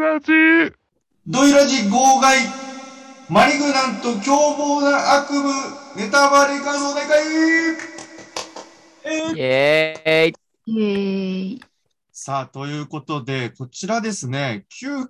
ラジドイラジ号外マリグナント凶暴な悪夢ネタバレ可能大会イエーイ。 イエーイ。 さあ、ということで、こちらですね、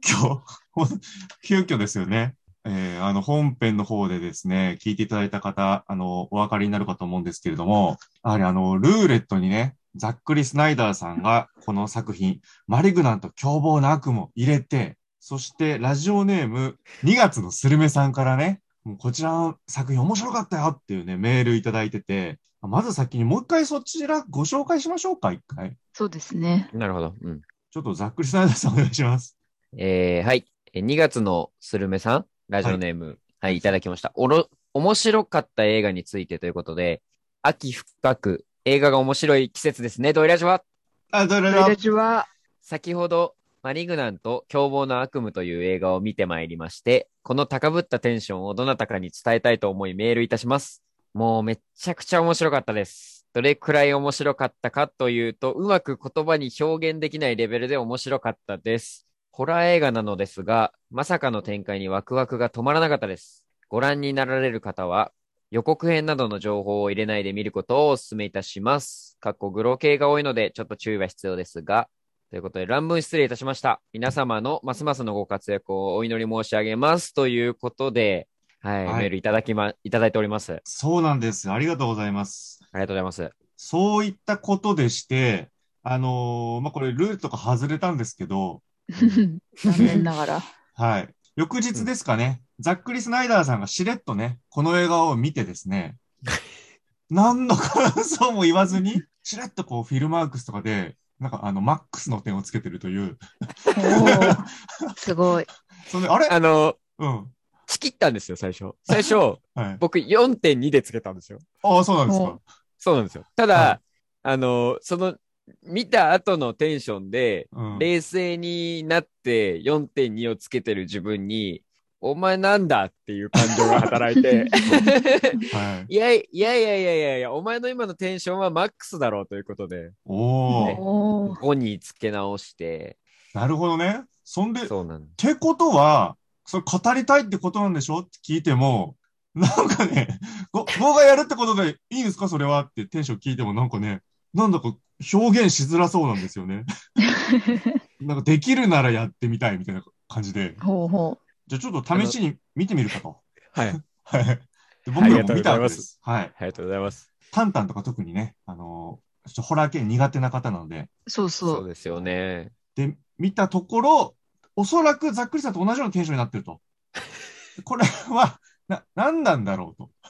急遽ですよね。本編の方でですね、聞いていただいた方、お分かりになるかと思うんですけれども、やはりルーレットにね、ざっくりスナイダーさんがこの作品、マリグナント凶暴な悪夢を入れて、そしてラジオネーム2月のスルメさんからね、もうこちらの作品面白かったよっていうね、メールいただいてて、まず先にもう一回そちらご紹介しましょうか、一回。 そうですね。 なるほど。うん。 ちょっとざっくりスナイダーさんお願いします。 はい。2月のスルメさん、ラジオネーム、はい、いただきました。面白かった映画についてということで、秋深く映画が面白い季節ですね。ドイラジはどうドイラジは、 先ほど、マリグナント凶暴な悪夢という映画を見てまいりまして、この高ぶったテンションをどなたかに伝えたいと思いメールいたします。もうめっちゃくちゃ面白かったです。どれくらい面白かったかというと、うまく言葉に表現できないレベルで面白かったです。ホラー映画なのですが、まさかの展開にワクワクが止まらなかったです。ご覧になられる方は、予告編などの情報を入れないで見ることをお勧めいたします。グロ系が多いので、ちょっと注意は必要ですが、ということで、乱文失礼いたしました。皆様のますますのご活躍をお祈り申し上げます。ということで、はい、メールいただいております。 そうなんです。ありがとうございます。 ありがとうございます。 そういったことでして、これルールとか外れたんですけど、 残念ながら。 はい。翌日ですかね、ざっくりスナイダーさんがしれっとね、この映画を見てですね、何の感想も言わずに、しれっとこうフィルマークスとかで、なんかマックスの点をつけてるという。 おー、すごい。 それあれうん。 仕切ったんですよ、最初。 はい。 僕 4.2 でつけたんですよ。 ああ、そうなんですか。 そうなんですよ。ただ、 はその、見た後のテンションで、 うん。 冷静になって4.2をつけてる自分に、お前なんだっていう感情が働いて、 はい。 いや、お前の今のテンションはマックスだろうということで、 おー。 おー、 5につけ直して、 なるほどね。そんで、っそうなんです。 てことは、それ語りたいってことなんでしょって聞いても、なんかね、動画やるってことでいいんですかそれはってテンション聞いてもなんかね、なんだか表現しづらそうなんですよね。なんかできるならやってみたいみたいな感じで。 ほうほじゃあちょっと試しに見てみるかと。 はい。 はい。であ僕りがとうごらも見たざいます。 わけです。はい。 ありがとうございます。 タンタンとか特にね、ホラー系苦手な方なので、 う。そうそそうですよね。 で、見たところ、おそらくざっくりさんと同じようなテンションになってると。これは、何なんだろうと。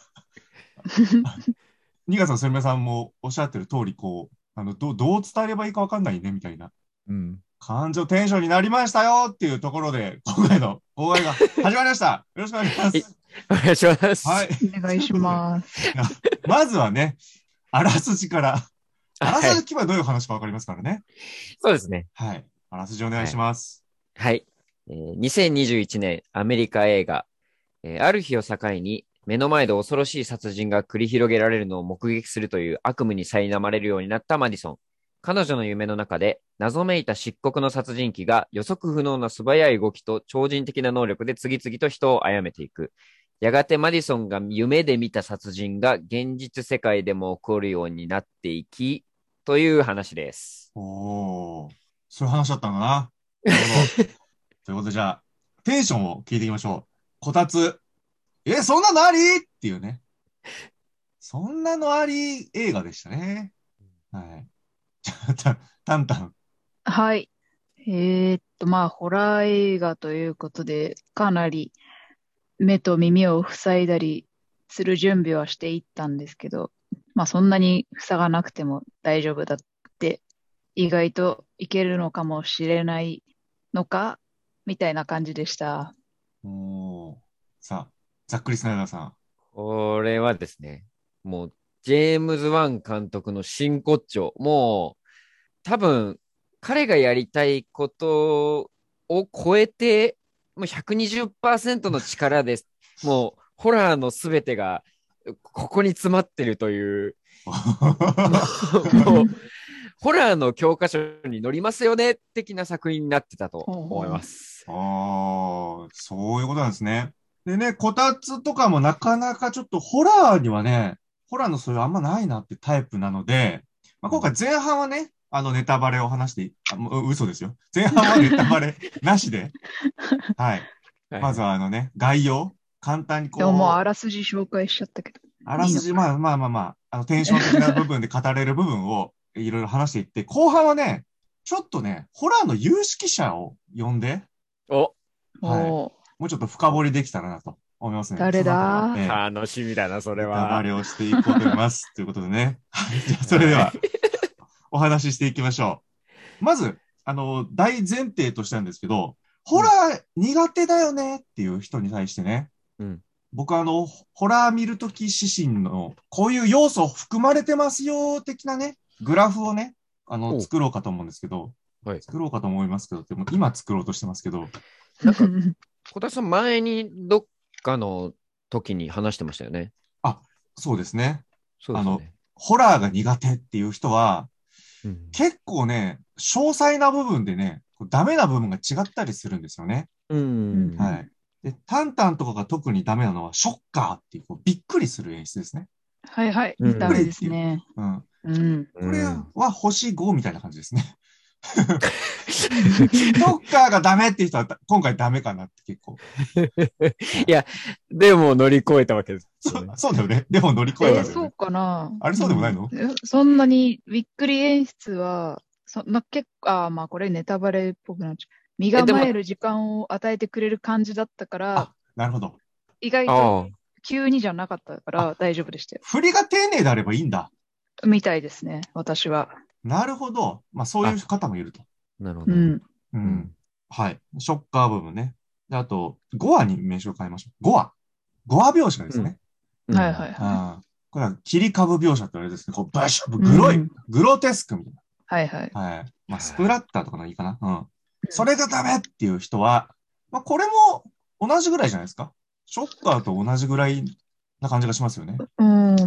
新潟さん、すみまさんもおっしゃってる通り、こう、どう伝えればいいかわかんないね、みたいな。 うん。 感情テンションになりましたよっていうところで、今回の講演が始まりました。よろしくお願いします。 お願いします。 はい。 う。お願いします。 まずはね、あらすじから。あらすじはい。 聞けばどういう話かわかりますからね。 そうですね。 はい。あらすじお願いします。 はい。2021年アメリカ映画、ある日を境に目の前で恐ろしい殺人が繰り広げられるのを目撃するという悪夢に苛まれるようになったマディソン。彼女の夢の中で謎めいた漆黒の殺人鬼が予測不能な素早い動きと超人的な能力で次々と人を殺めていく。やがてマディソンが夢で見た殺人が現実世界でも起こるようになっていき、という話です。 おー。そういう話だったんだな。なるほど。ということで、じゃあ、テンションを聞いていきましょう。こたつ。そんなのありっていうね。そんなのあり映画でしたね。はい。じゃあ、タンタン。 はい。ホラー映画ということで、かなり目と耳を塞いだりする準備はしていったんですけど、そんなに塞がなくても大丈夫だって、意外といけるのかもしれないのか、みたいな感じでした。 おー。さあ、ざっくりスナイダーさん。 これはですね、もう、ジェームズ・ワン監督の真骨頂。もう、多分、彼がやりたいことを超えて、もう120%の力です。もう、ホラーのすべてが、ここに詰まってるという、もう、ホラーの教科書に載りますよね、的な作品になってたと思います。 ああ、そういうことなんですね。でね、こたつとかもなかなかちょっとホラーにはね、ホラーのそういうあんまないなってタイプなので、まあ、今回前半はね、ネタバレを話してもう嘘ですよ。前半はネタバレなしで、はい。まずは概要、簡単にでももうあこう、 らすじ紹介しちゃったけど、 あらすじ、 いいのかテンション的な部分で語れる部分をいろいろ話していって、後半はね、ちょっとね、ホラーの有識者を呼んで、 お、 な。 はい。 おー、 もうちょっと深掘りできたらなと思いますね。 誰そのあたりは、 だ？ 楽しみだな、それネタバは。 レをしていこうと思います。ということでね。はい。じゃあ、それではは、お話ししていきましょう。まず、大前提としてなんですけど、ホラー苦手だよねっていう人に対してね、 うん。 僕ホラー見るとき指針の、こういう要素含まれてますよ、的なね、グラフをね、 お作ろうかと思うんですけど、 はい。 作ろうかと思いますけど、でも今作ろうとしてますけど、 なんか、小田さん前にどっかの時に話してましたよね。 あ、そうですね。あの、 そうですよね。 ホラーが苦手っていう人は、 うん。 結構ね、詳細な部分でね、ダメな部分が違ったりするんですよね。 うん。 はい。で、タンタンとかが特にダメなのは、ショッカーっていう、びっくりする演出ですね。 はいはい、 うんダメですね。 うん。 うん。 これうんは星5みたいな感じですね。ショッカーがダメっていう人は、今回ダメかなって結構。 いや、でも乗り越えたわけですよね。 そうだよね。でも乗り越えたんだよね。 そうかな。 あれそうでもないの？ そんなにびっくり演出は、結構、まあこれネタバレっぽくなっちゃう。身でも、 構える時間を与えてくれる感じだったから、 あ、なるほど。 意外とああ、 急にじゃなかったから大丈夫でしたよ。 振りが丁寧であればいいんだ。 みたいですね、私は。 なるほど。まあそういう方もいると。 なるほど。 うん。 ううんん。 はい。ショッカー部分ね。で、あと、5話に名称を変えましょう。5話。5話描写ですね。 はいはいはああ。これは切り株描写ってあれですね。こう、バシュい。 グロい、 うんグロテスクみたいはいはい。 な。はい。まあ、スプラッターとかのいいかな。うん。それがダメっていう人は、まあ、これも同じぐらいじゃないですか。ショッカーと同じぐらいな感じがしますよね。 うん、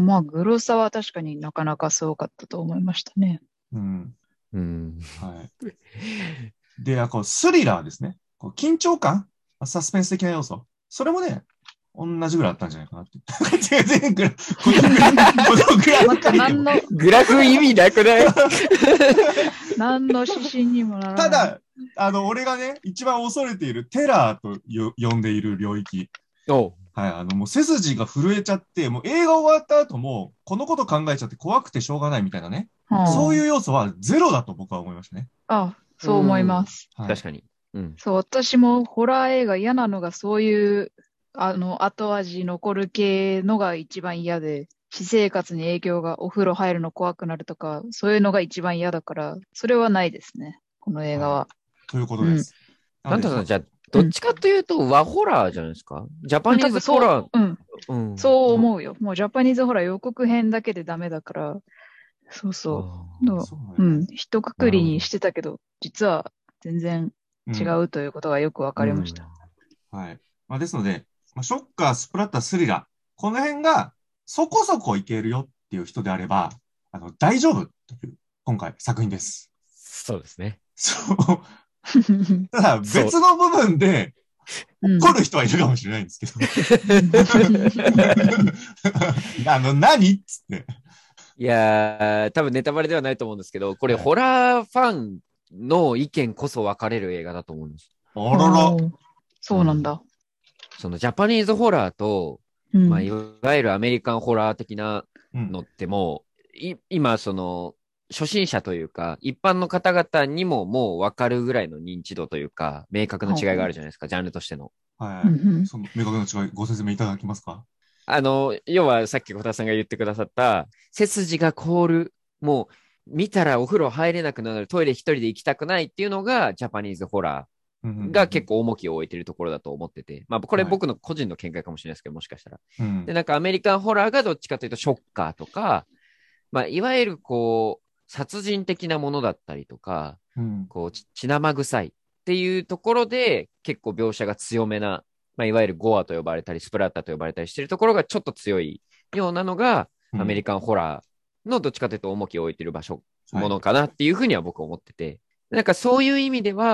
まあ、グロさは確かになかなかすごかったと思いましたね。 うん。 うん。 はい。で、スリラーですね。こう緊張感、サスペンス的な要素。それもね、同じぐらいあったんじゃないかなって。全然このぐらいまた何の、 グラフ意味なくない？ 何の指針にもならない。 ただ、俺がね、一番恐れているテラーと呼んでいる領域。 おはい、もう背筋が震えちゃって、もう映画終わった後も、このこと考えちゃって怖くてしょうがないみたいなね。そういう要素はゼロだと僕は思いましたね。 そう思います。 はい、 確かに。うん。 そう、私もホラー映画嫌なのがそういう、後味残る系のが一番嫌で、私生活に影響がお風呂入るの怖くなるとか、そういうのが一番嫌だから、それはないですね、この映画は。 ということです。 なんだろう、じゃあ、どっちかというと和ホラーじゃないですか？ジャパニーズホラー。 そう思うよ。もうジャパニーズホラー予告編だけでダメだから、そうそう。一括りにしてたけど、実は全然違うということがよくわかりました。 はい。まあ、ですので、ショッカー、スプラッター、スリラー、この辺がそこそこいけるよっていう人であれば、大丈夫という、今回作品です。 そうですね。 そう。ただ、別の部分で、怒る人はいるかもしれないんですけど。何っつって。 いやー、多分ネタバレではないと思うんですけど、これ、ホラーファンの意見こそ分かれる映画だと思うんです。 あらら。 そうなんだ。 そのジャパニーズホラーと、まあ、いわゆるアメリカンホラー的なのってもう、今、初心者というか、一般の方々にももう分かるぐらいの認知度というか、明確な違いがあるじゃないですか、ジャンルとしての。 はい。その明確な違い、ご説明いただけますか？ 要はさっき小田さんが言ってくださった、背筋が凍る、もう見たらお風呂入れなくなる、トイレ一人で行きたくないっていうのがジャパニーズホラーが結構重きを置いているところだと思ってて、まあこれ僕の個人の見解かもしれないですけど、もしかしたら。で、なんかアメリカンホラーがどっちかというとショッカーとか、まあいわゆるこう、殺人的なものだったりとか、こう血生臭いっていうところで結構描写が強めな、まあ、いわゆるゴアと呼ばれたり、スプラッターと呼ばれたりしているところがちょっと強いようなのが、アメリカンホラーのどっちかというと重きを置いている場所、ものかなっていうふうには僕は思ってて、なんかそういう意味では、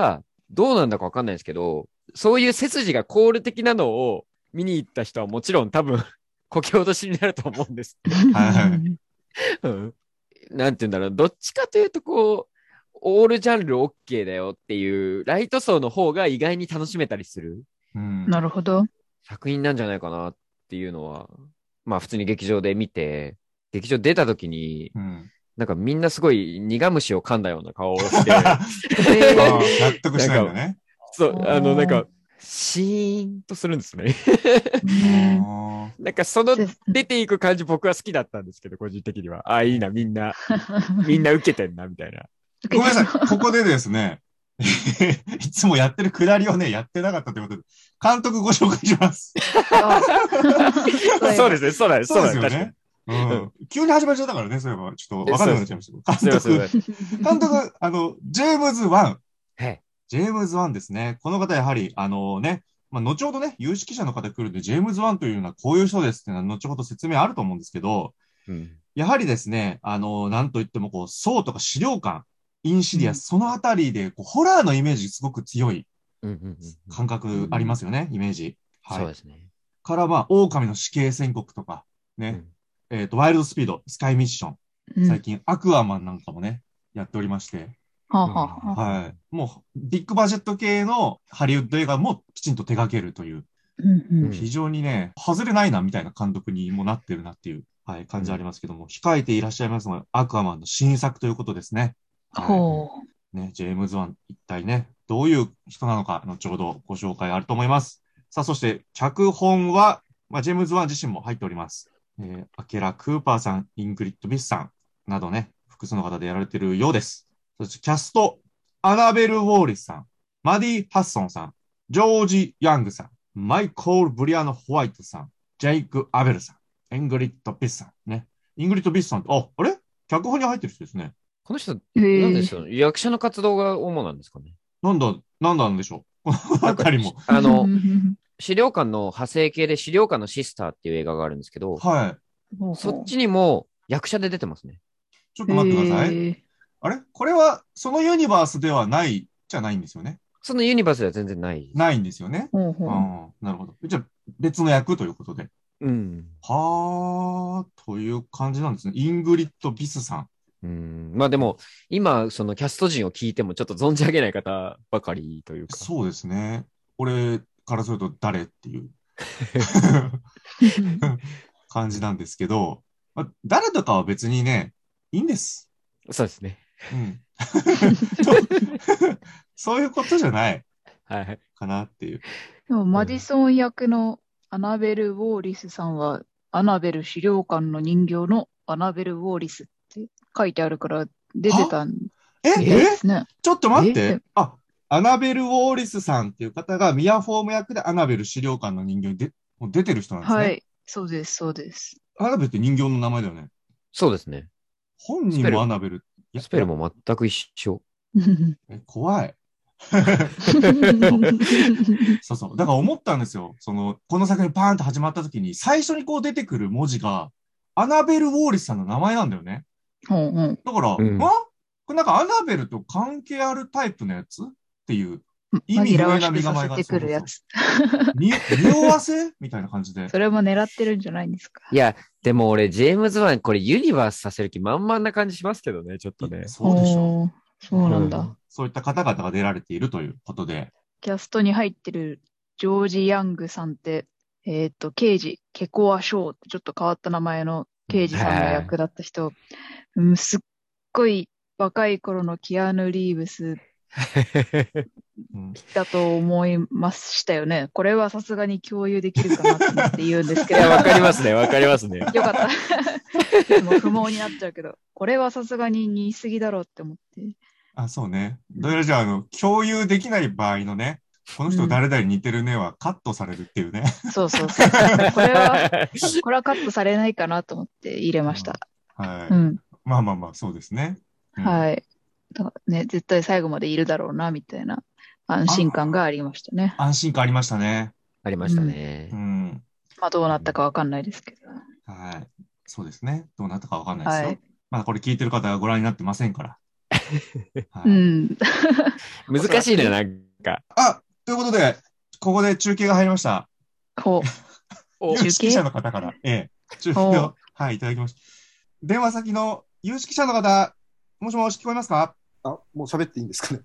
どうなんだかわかんないですけど、そういう背筋がコール的なのを見に行った人はもちろん多分、こけ落としになると思うんです。 はいうん。なんて言うんだろう。どっちかというと、こう、オールジャンル OK だよっていう、ライト層の方が意外に楽しめたりするうん。 なるほど。 作品なんじゃないかなっていうのは、まあ普通に劇場で見て、劇場出た時に、 うん。 なんかみんなすごい苦虫を噛んだような顔をして、 えああ、納得しないんだね。 そう、なんーか、シーンとするんですね。 ねあなんかそのせ出ていく感じ僕は好きだったんですけど、個人的には。ああ、いいな、みんな受けてんな、みたいな。 ーごめんなさい。ここでですね、いつもやってるくだりをね、やってなかったということで、監督ご紹介します。 あそうですね、そうなんです、 そうです確かに。 よね。うん。急に始まっちゃったからね、そういえば。ちょっとわかんなくなっちゃいましたすいません、すいません。 監督、ジェームズ・ワン。 はい。 ジェームズ・ワンですね。この方やはり、まあ、後ほどね、有識者の方来るんで、ジェームズ・ワンというのはこういう人ですっていうのは、後ほど説明あると思うんですけど、 うん。 やはりですね、なんといっても、こう、ソーとか資料館、インシディアス、そのあたりで、こう、ホラーのイメージすごく強いうんうんうんうん感覚ありますよね、イメージ。はい。 そうですね。 から、まあ、狼の死刑宣告とか、ね、 うん。 ワイルドスピード、スカイミッション、 うん最近、アクアマンなんかもね、やっておりまして、 はあうんはあはあ。 はい。もう、ビッグバジェット系のハリウッド映画もきちんと手掛けるという、 うんうん非常にね、外れないな、みたいな監督にもなってるなっていう、はい、感じありますけども、控えていらっしゃいますのは、アクアマンの新作ということですね。はほい。ね、ジェームズ・ワン、一体ね、どういう人なのか、後ほどご紹介あると思います。さあ、そして、脚本は、まあ、ジェームズ・ワン自身も入っております。アケラ・クーパーさん、イングリッド・ビスさんなどね、複数の方でやられているようです。そして、キャスト、アナベル・ウォーリスさん、マディ・ハッソンさん、ジョージ・ヤングさん、マイコール・ブリアノ・ホワイトさん、ジェイク・アベルさん、イングリッド・ビスさん、ね。イングリッド・ビスさんって、あれ脚本に入ってる人ですね。 この人、 う。 なんでしょう。役者の活動が主なんですかね。 なんなんでしょう。このなんか、 あたりも。 資料館の派生系で資料館のシスターっていう映画があるんですけど、 はい。 そっちにも役者で出てますね。 ちょっと待ってください。 えあれこれは、そのユニバースではないじゃないんですよね。 そのユニバースでは全然ないです。 ないんですよね。 ほうほう。 なるほど。じゃあ、別の役ということで。 うん。 はー、という感じなんですね。イングリッド・ビスさん。 うん。まあでも、今、そのキャスト陣を聞いてもちょっと存じ上げない方ばかりというか。 そうですね。俺からすると誰っていう感じなんですけど、まあ、誰とかは別にね、いいんです。 そうですね。 うん。そういうことじゃないはい。 かなっていう。 でも、マディソン役のアナベル・ウォーリスさんは、アナベル資料館の人形のアナベル・ウォーリスって書いてあるから出てたんえですね。 ちょっと待っえて。あ、アナベル・ウォーリスさんっていう方がミアフォーム役でアナベル資料館の人形にもう出てる人なんですね。 はい。そうです、そうです。 アナベルって人形の名前だよね。 そうですね。 本人もアナベル。 スペルも全く一緒。 怖い。そうそう。だから思ったんですよ。この作品パーンと始まった時に、最初にこう出てくる文字が、アナベル・ウォーリスさんの名前なんだよね。 ほうほう。 だから、 うんこれなんかアナベルと関係あるタイプのやつっていう意味紛らわ不明なしくさせ身構えがてくるやつ。 匂わせみたいな感じで。 それも狙ってるんじゃないんですか。 いや、でも俺、ジェームズ・ワン、これユニバースさせる気満々な感じしますけどね、ちょっとね。 そうでしょおーそうなんだ。 うんそういった方々が出られているということで。 キャストに入ってるジョージ・ヤングさんって、刑事、ケコア・ショーってちょっと変わった名前の刑事さんが役立った人、すっごい若い頃のキアヌ・リーブスうんだと思いましたよね。これはさすがに共有できるかなと思って言うんですけど。 いや、わかりますね、わかりますね。 よかった。もう不毛になっちゃうけど、これはさすがに言い過ぎだろうって思って。 あ、そうね。どうやらじゃあ、共有できない場合のね、この人誰々に似てるねはカットされるっていうね。 そうそうそう。これはカットされないかなと思って入れました。 はい。 うん。 まあまあまあ、そうですね。 はい。だからね、絶対最後までいるだろうな、みたいな安心感がありましたね。 安心感ありましたね。 ありましたね。 まあどうなったかわかんないですけど。 はい。そうですね。どうなったかわかんないですよ。 はい。 まだこれ聞いてる方はご覧になってませんから。はい。 うん。 難しいな、なんということで、ここで中継が入りました。 ほお有識者の方から、中継を、はい、いただきました。電話先の有識者の方、もしもし聞こえますか？ もう喋っていいんですかね。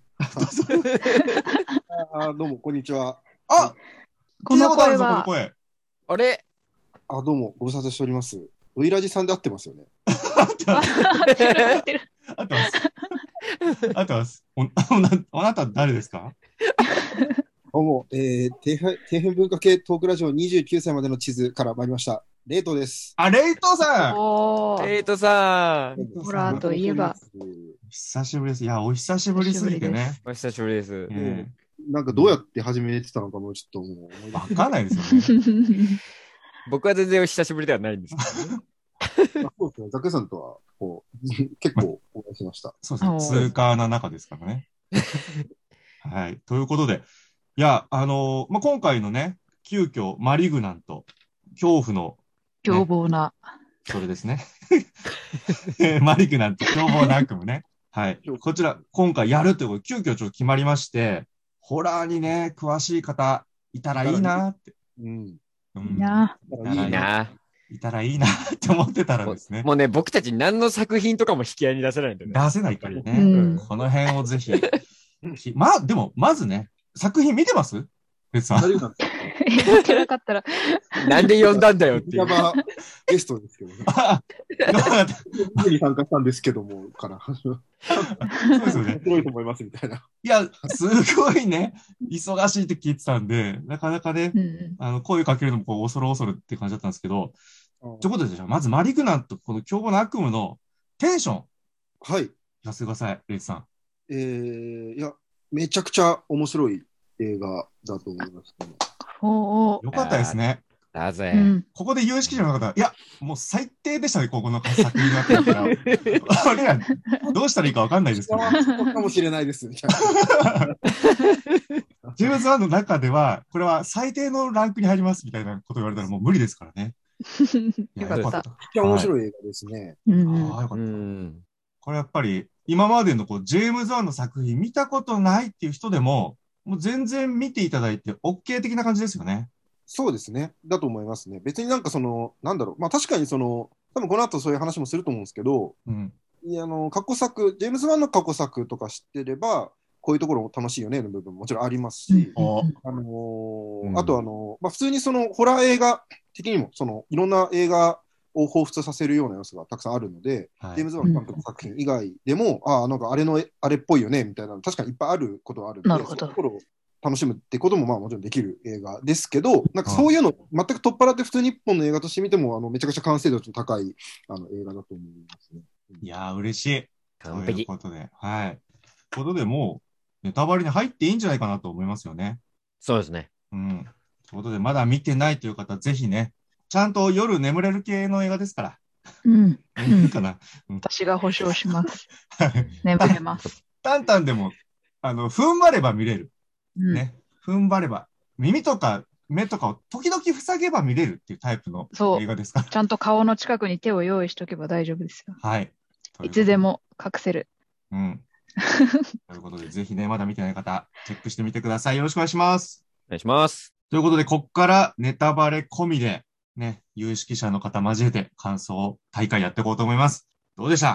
どうも、こんにちは。 この声このは、 声。 あれどうも、ご無沙汰しております。ウイラジさんで合ってますよね。 合ってます。合ってます。合ってます。あなた誰ですか？ どうも、底辺文化系トークラジオ29歳までの地図から参りました。レイトです。 レイトさん。 エイトさん。 ホラーといえば。 久しぶりです。いや、お久しぶりすぎてね。 お久しぶりです。 なんかどうやって始めてたのかもちょっともうわかんないですよね。 僕は全然お久しぶりではないんですけどね。 そうですね。ザクさんとは結構お会いしました。 そうですね。通過な中ですからね。はい。ということで、いや、今回のね、急遽、マリグナント、恐怖の、 凶暴な。 それですね。マリグナント、凶暴な悪夢ね。はい。こちら、今回やるということで、急遽ちょっと決まりまして、ホラーにね、詳しい方、いたらいいなって。 いいな。 いたらいいなって思ってたらですね。 もうね、僕たち何の作品とかも引き合いに出せないんでね。 出せないからね。この辺をぜひ。でも、まずね、作品見てます？別さん。 見てなかったら。 なんで呼んだんだよっていう。 ゲストですけどね。に参加したんですけども、から。そうですよね。 面白いと思いますみたいな。 いや、すごいね、忙しいって聞いてたんで、なかなかね、声かけるのも恐る恐るって感じだったんですけど、ということで、じゃあ、まずマリグナント、この凶暴な悪夢のテンション。 はい。 聞かせてください、レイジさん。 いや、めちゃくちゃ面白い映画だと思います、ね。 よかったですね。 だぜ。 ここで有識者の方、いや、もう最低でしたね、ここの作品があったら。俺ら、どうしたらいいか分かんないですけど。 そうかもしれないです、みたいな。 ジェームズ・ワンの中では、これは最低のランクに入りますみたいなこと言われたらもう無理ですからね。 よかった。 めっちゃ面白い映画ですね。 よかった。これやっぱり、今までのジェームズ・ワンの作品見たことないっていう人でも、もう全然見ていただいて OK 的な感じですよね。 そうですね。だと思いますね。別になんかなんだろう。まあ確かに多分この後そういう話もすると思うんですけど、過去作、ジェームズ・ワンの過去作とか知ってれば、こういうところも楽しいよねの部分ももちろんありますし、あと普通にホラー映画的にも、いろんな映画を彷彿させるような要素がたくさんあるので、ジェームズ・ワン監督の作品以外でも、なんかあれっぽいよねみたいなの確かにいっぱいあることはあるので、そういうところを楽しむってことももちろんできる映画ですけど、なんかそういうの全く取っ払って普通に一本の映画として見てもめちゃくちゃ完成度の高い映画だと思いますね。 いやー嬉しい。 完璧。 ということで、はい。ということでもうネタバレに入っていいんじゃないかなと思いますよね。 そうですね。 ということでまだ見てないという方ぜひね、ちゃんと夜眠れる系の映画ですから。かな。 私が保証します。眠れます。 タンタンでも踏ん張れば見れる。ね、踏ん張れば、耳とか目とかを時々塞げば見れるっていうタイプの映画ですから。 ちゃんと顔の近くに手を用意しとけば大丈夫ですよ。 はい。 いつでも隠せる。 ということで、ぜひね、まだ見てない方、チェックしてみてください。よろしくお願いします。 お願いします。 ということで、こっからネタバレ込みで、ね、有識者の方交えて感想大会やっていこうと思います。どうでした？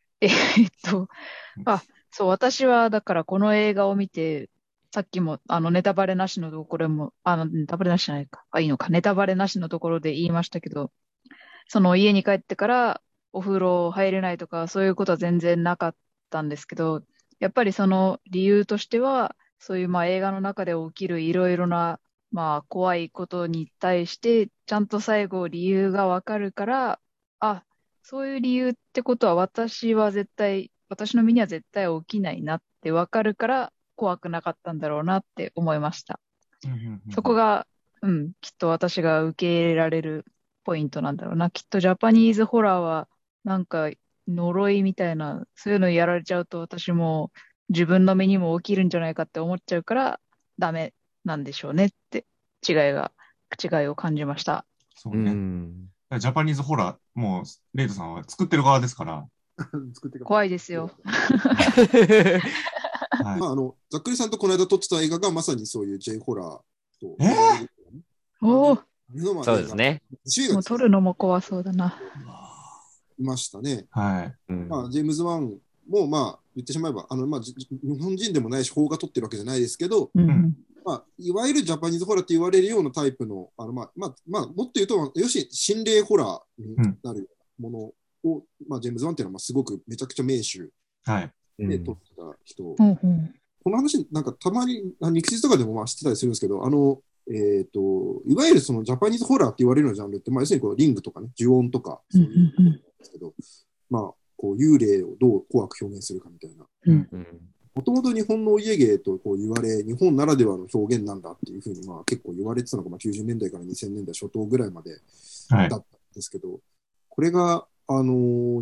そう、私はだからこの映画を見て、さっきもネタバレなしのところも、ネタバレなしじゃないか。いいのか。ネタバレなしのところで言いましたけど、家に帰ってからお風呂入れないとか、そういうことは全然なかったんですけど、やっぱりその理由としては、そういう映画の中で起きるいろいろな怖いことに対して、ちゃんと最後理由がわかるから、そういう理由ってことは私の身には絶対起きないなってわかるから、怖くなかったんだろうなって思いました。そこが、きっと私が受け入れられるポイントなんだろうな。きっとジャパニーズホラーは、なんか呪いみたいな、そういうのやられちゃうと私も自分の身にも起きるんじゃないかって思っちゃうからダメなんでしょうねって違いを感じました。 そうね。ジャパニーズホラー、もうレイトさんは作ってる側ですから。 怖いですよ。 ははい。 まあ、ざっくりさんとこの間撮ってた映画がまさにそういう J ホラーと。 おお、 そうですね。 もう撮るのも怖そうだな。 いましたね。 はい。 まあ、ジェームズ・ワンも、まあ、言ってしまえば、まあ、日本人でもないし、邦画撮ってるわけじゃないですけど、まあ、いわゆるジャパニーズホラーって言われるようなタイプの、まあ、もっと言うと、要するに心霊ホラーになるものを、まあ、ジェームズ・ワンっていうのはすごくめちゃくちゃ名手で撮ってた人。この話、なんかたまに、肉質とかでもまあ知ってたりするんですけど、いわゆるそのジャパニーズホラーって言われるようなジャンルって、まあ、要するにこうリングとかね、呪音とか、そういうことなんですけど、まあ、こう幽霊をどう怖く表現するかみたいな。もともと日本のお家芸とこう言われ、日本ならではの表現なんだっていうふうにまあ結構言われてたのが、まあ、90年代から2000年代初頭ぐらいまでだったんですけど、これが、2009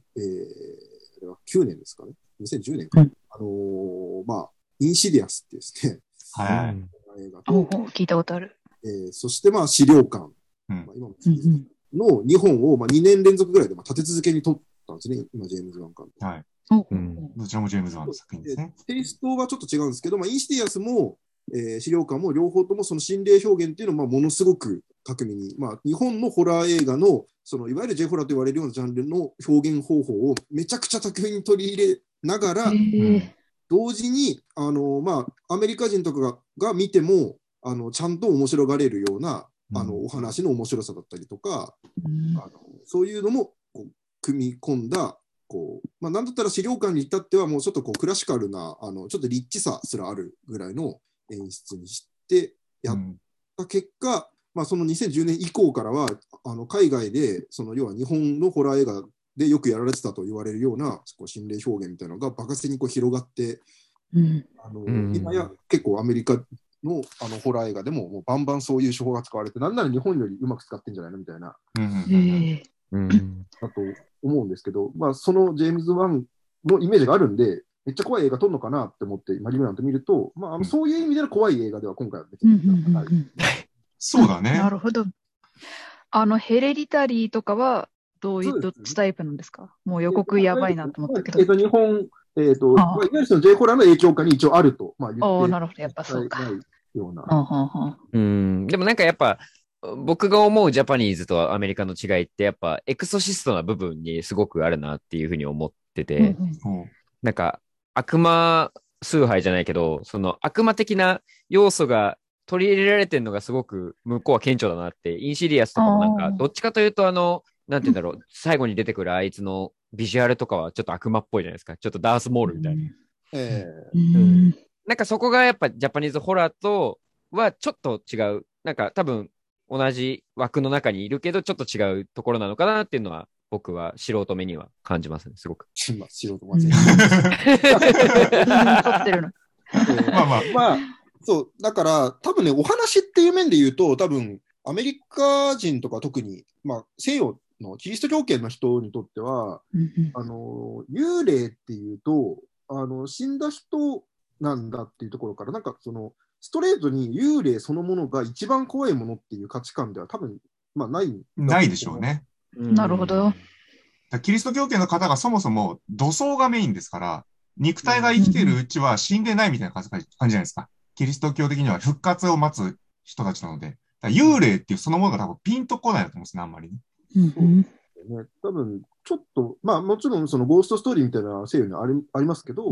年ですかね、2010年か、まあ、インシディアスってですね、 映画と聞いたことある。 そしてまあ資料館、まあ、今もの2本をまあ2年連続ぐらいでまあ立て続けに撮ったんですね、今、ジェームズ・ワン監督。 はい。どちらもジェームズ・ワンの作品ですね。 テイストはちょっと違うんですけど、まあ、インシディアスも、資料館も両方ともその心霊表現っていうのをまあものすごく巧みに、まあ、日本のホラー映画のそのいわゆる J ホラーと言われるようなジャンルの表現方法をめちゃくちゃ巧みに取り入れながら、同時にまあ、アメリカ人とかが見てもちゃんと面白がれるようなお話の面白さだったりとか、そういうのもこう組み込んだこう、まあ、なんだったら資料館に至ってはもうちょっとこうクラシカルなちょっとリッチさすらあるぐらいの演出にしてやった結果、まあ、その2010年以降からは海外で要は日本のホラー映画でよくやられてたと言われるようなこう心霊表現みたいなのが爆発的にこう広がって、今や結構アメリカのホラー映画でも、もうバンバンそういう手法が使われて、なんなら日本よりうまく使ってんじゃないのみたいな、だと思うんですけど、まあ、そのジェームズ・ワンのイメージがあるんで、めっちゃ怖い映画撮るのかなって思って、マリグラント見ると、まあ、そういう意味での怖い映画では今回は別にない。 そうだね。 なるほど。ヘレディタリーとかはどういうタイプなんですか？もう予告やばいなと思ったけど。 日本、いわゆるその J ホラーの影響下に一応あると、まあ、言ってなるほど、やっぱそうか。 ような。 でもなんかやっぱ、僕が思うジャパニーズとアメリカの違いって、やっぱエクソシストな部分にすごくあるなっていうふうに思ってて、なんか悪魔崇拝じゃないけど、その悪魔的な要素が取り入れられてるのがすごく向こうは顕著だなって、インシディアスとかもなんか、どっちかというとなんて言うんだろう、最後に出てくるあいつのビジュアルとかはちょっと悪魔っぽいじゃないですか。ちょっとダースモールみたいな。なんかそこがやっぱジャパニーズホラーとはちょっと違う。なんか多分同じ枠の中にいるけど、ちょっと違うところなのかなっていうのは、僕は素人目には感じますね、すごく。 素人まで。まあ、そう、だから、多分ね、お話っていう面で言うと、多分、アメリカ人とか特に、まあ、西洋のキリスト教圏の人にとっては、幽霊っていうと、死んだ人なんだっていうところから、なんかストレートに幽霊そのものが一番怖いものっていう価値観では多分、まあ、 ないでしょうね。 なるほど。 キリスト教圏の方がそもそも土葬がメインですから、肉体が生きてるうちは死んでないみたいな感じじゃないですか。キリスト教的には復活を待つ人たちなので、幽霊っていうそのものが多分ピンとこないと思うんですね、あんまりね。 多分、ちょっと、まあもちろんそのゴーストストーリーみたいな西洋にありますけど、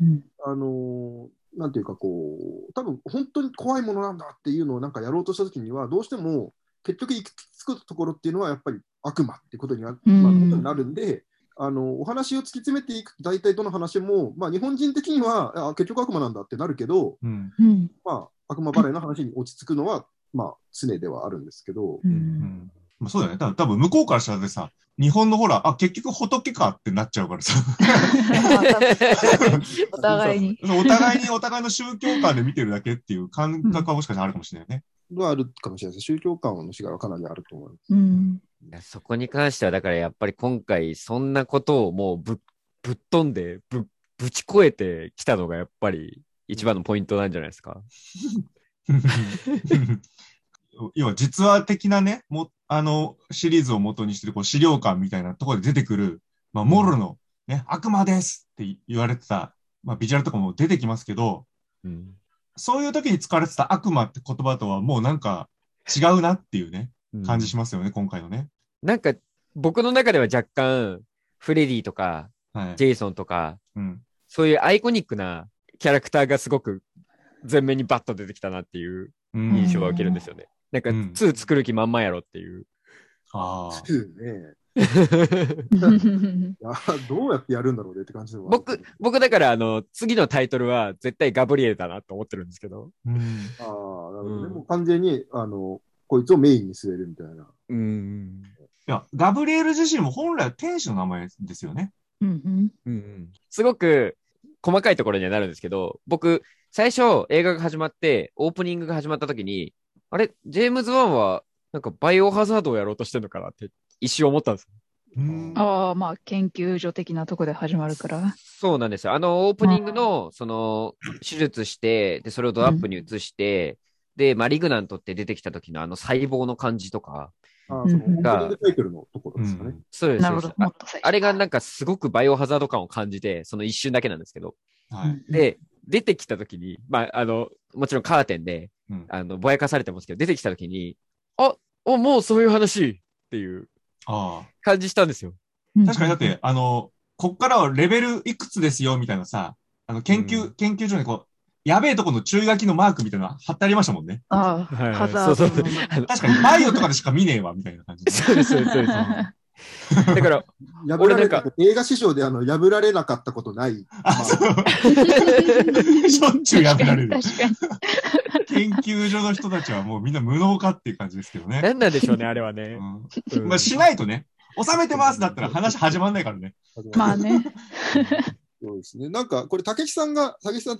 なんていうかこう、多分本当に怖いものなんだっていうのをなんかやろうとしたときには、どうしても結局行き着くところっていうのはやっぱり悪魔っていうことになるんで、お話を突き詰めていくと大体どの話も、まあ、日本人的には結局悪魔なんだってなるけど、まあ、悪魔払いの話に落ち着くのは、まあ、常ではあるんですけど。 そうだよね。多分向こうからしたらさ、日本のほら、結局仏かってなっちゃうからさ。 お互いに。 お互いの宗教観で見てるだけっていう感覚はもしかしたらあるかもしれないね。 あるかもしれないです。宗教観の違いはかなりあると思います。 そこに関しては、だからやっぱり今回、そんなことをもうぶっ飛んで、ぶち越えてきたのがやっぱり一番のポイントなんじゃないですか。 要は実話的なね、シリーズを元にしてるこう資料館みたいなところで出てくる、まあ、モルのね、悪魔ですって言われてた、 まあビジュアルとかも出てきますけど、うん、そういう時に使われてた悪魔って言葉とはもうなんか違うなっていうね、感じしますよね、今回のね。 なんか僕の中では若干、フレディとか、ジェイソンとか、そういうアイコニックなキャラクターがすごく前面にバッと出てきたなっていう印象を受けるんですよね。なんか2作る気満々やろっていう。 ああ。2ね。どうやってやるんだろうねって感じで僕だから次のタイトルは絶対ガブリエルだなと思ってるんですけど。 ああ、なるほどね。もう完全に、こいつをメインに据えるみたいな。 いや、ガブリエル自身も本来は天使の名前ですよね。 すごく細かいところにはなるんですけど、僕、最初映画が始まって、オープニングが始まった時に、あれ、ジェームズ・ワンは、なんかバイオハザードをやろうとしてるのかなって一瞬思ったんです。 ああ、まあ、研究所的なとこで始まるから。 そうなんですよ。オープニングの、手術して、で、それをドアップに移して、で、マリグナントって出てきた時の細胞の感じとか、 オープニングタイトルのところですかね。 そうです。なるほど。あれがなんかすごくバイオハザード感を感じて、その一瞬だけなんですけど。で、出てきた時に、まあ、もちろんカーテンで、ぼやかされてますけど、出てきた時に、もうそういう話っていう感じしたんですよ。 確かにだって、こっからはレベルいくつですよ、みたいなさ、研究所にこう、やべえとこの注意書きのマークみたいなの貼ってありましたもんね。 ああ、ハザードの。 確かにバイオとかでしか見ねえわ、みたいな感じで。 そうです、そうです。だから、 破られた映画史上で破られなかったことない。 しょっちゅう破られる。研究所の人たちはもうみんな無能かっていう感じですけどね。 何なんでしょうね、あれはね。 まあしないとね、収めてますだったら話始まんないからね。 まあね。 そうですね。なんか、これ、武智さんって、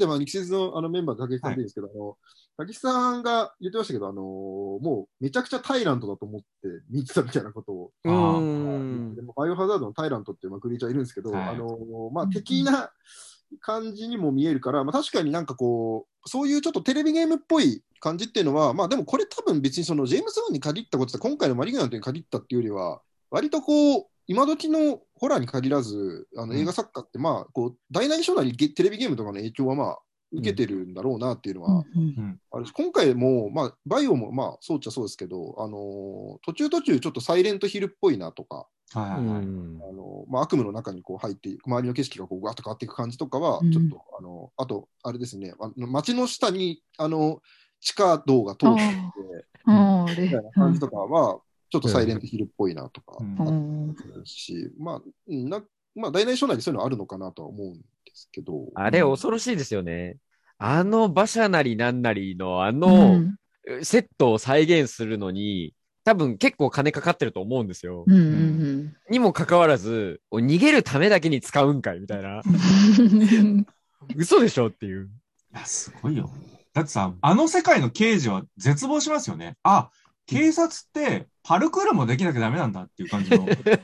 まあ、日節のメンバー武智さんでいいんですけど、武智さんが言ってましたけど、もう、めちゃくちゃタイラントだと思って見てたみたいなことを。でもバイオハザードのタイラントっていうクリーチャーいるんですけど、まあ、敵な感じにも見えるから、まあ、確かになんかこう、そういうちょっとテレビゲームっぽい感じっていうのは、まあ、でもこれ多分別にそのジェームズ・ワンに限ったことで、今回のマリグナントに限ったっていうよりは、割とこう、今時のホラーに限らず、映画作家って、まあ、こう、大なり小なりテレビゲームとかの影響は、まあ、受けてるんだろうなっていうのは、今回も、まあ、バイオも、まあ、そうっちゃそうですけど、途中ちょっとサイレントヒルっぽいなとか、まあ、悪夢の中にこう入って、周りの景色がこうガーッと変わっていく感じとかは、ちょっと、あと、あれですね、街の下に、地下道が通ってて、みたいな感じとかは、ちょっとサイレントヒルっぽいなとか、し、まあ、大なり小なりそういうのあるのかなとは思うんですけど。 あれ、恐ろしいですよね。馬車なりなんなりの、セットを再現するのに、多分結構金かかってると思うんですよ。にもかかわらず、逃げるためだけに使うんかいみたいな。嘘でしょっていう。いや、すごいよ。だってさ、世界の刑事は絶望しますよね。警察ってパルクールもできなきゃダメなんだっていう感じの。確か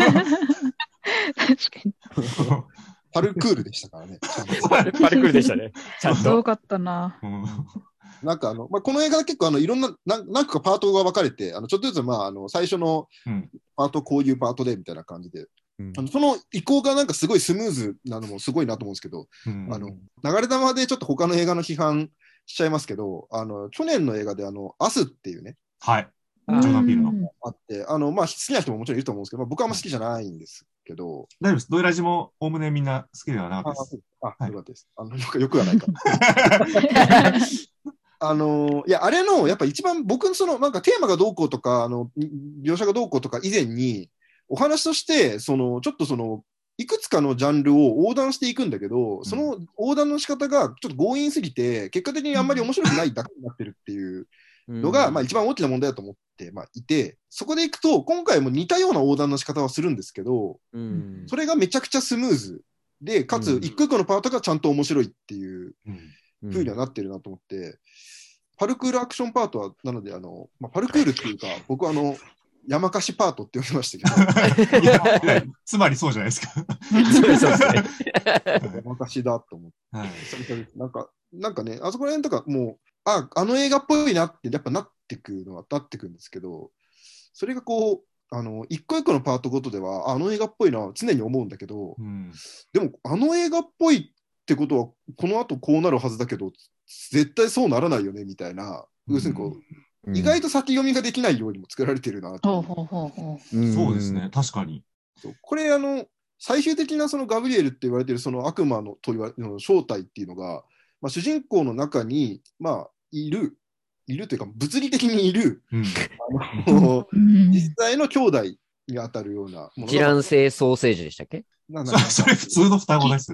に。 パルクールでしたからね。 パルクールでしたね。ちゃんと。 すごかったな。 なんかまあ、この映画は結構いろんな、何個かパートが分かれて、ちょっとずつまあ、最初のパートこういうパートでみたいな感じで、その移行がなんかすごいスムーズなのもすごいなと思うんですけど、流れ弾でちょっと他の映画の批判しちゃいますけど、去年の映画でアスっていうね、 はい。ジョーダン・ピールの。 あって、まあ、好きな人ももちろんいると思うんですけど、まあ、僕はあんま好きじゃないんですけど。 大丈夫です。ドイラジもおおむねみんな好きではなかったです。 よかったです。よくはないか。いや、あれの、やっぱ一番僕のなんかテーマがどうこうとか、描写がどうこうとか以前に、お話として、ちょっといくつかのジャンルを横断していくんだけど、その横断の仕方がちょっと強引すぎて、結果的にあんまり面白くないだけになってるっていうのが、まあ一番大きな問題だと思って、まあいて、そこでいくと、今回も似たような横断の仕方はするんですけど、それがめちゃくちゃスムーズで、かつ一個一個のパートがちゃんと面白いっていう風にはなってるなと思って、パルクールアクションパートは、なので、まあ、パルクールっていうか、僕は山貸しパートって呼びましたけど。 つまりそうじゃないですか。 そうですね。 山貸しだと思って。なんかね、あそこら辺とかもう、映画っぽいなってやっぱなってくんですけど、それがこう、一個一個のパートごとでは、映画っぽいのは常に思うんだけど、でも映画っぽいっってことは、この後こうなるはずだけど、絶対そうならないよねみたいな、要するにこう、意外と先読みができないようにも作られてるなと。 そうですね、確かに。 これ、最終的なそのガブリエルって言われてるその悪魔のと言われる正体っていうのが、まあ、主人公の中に、まあ、いるというか、物理的にいる、実際の兄弟に当たるようなもの。 一卵性ソーセージでしたっけ？ それ普通の双子です。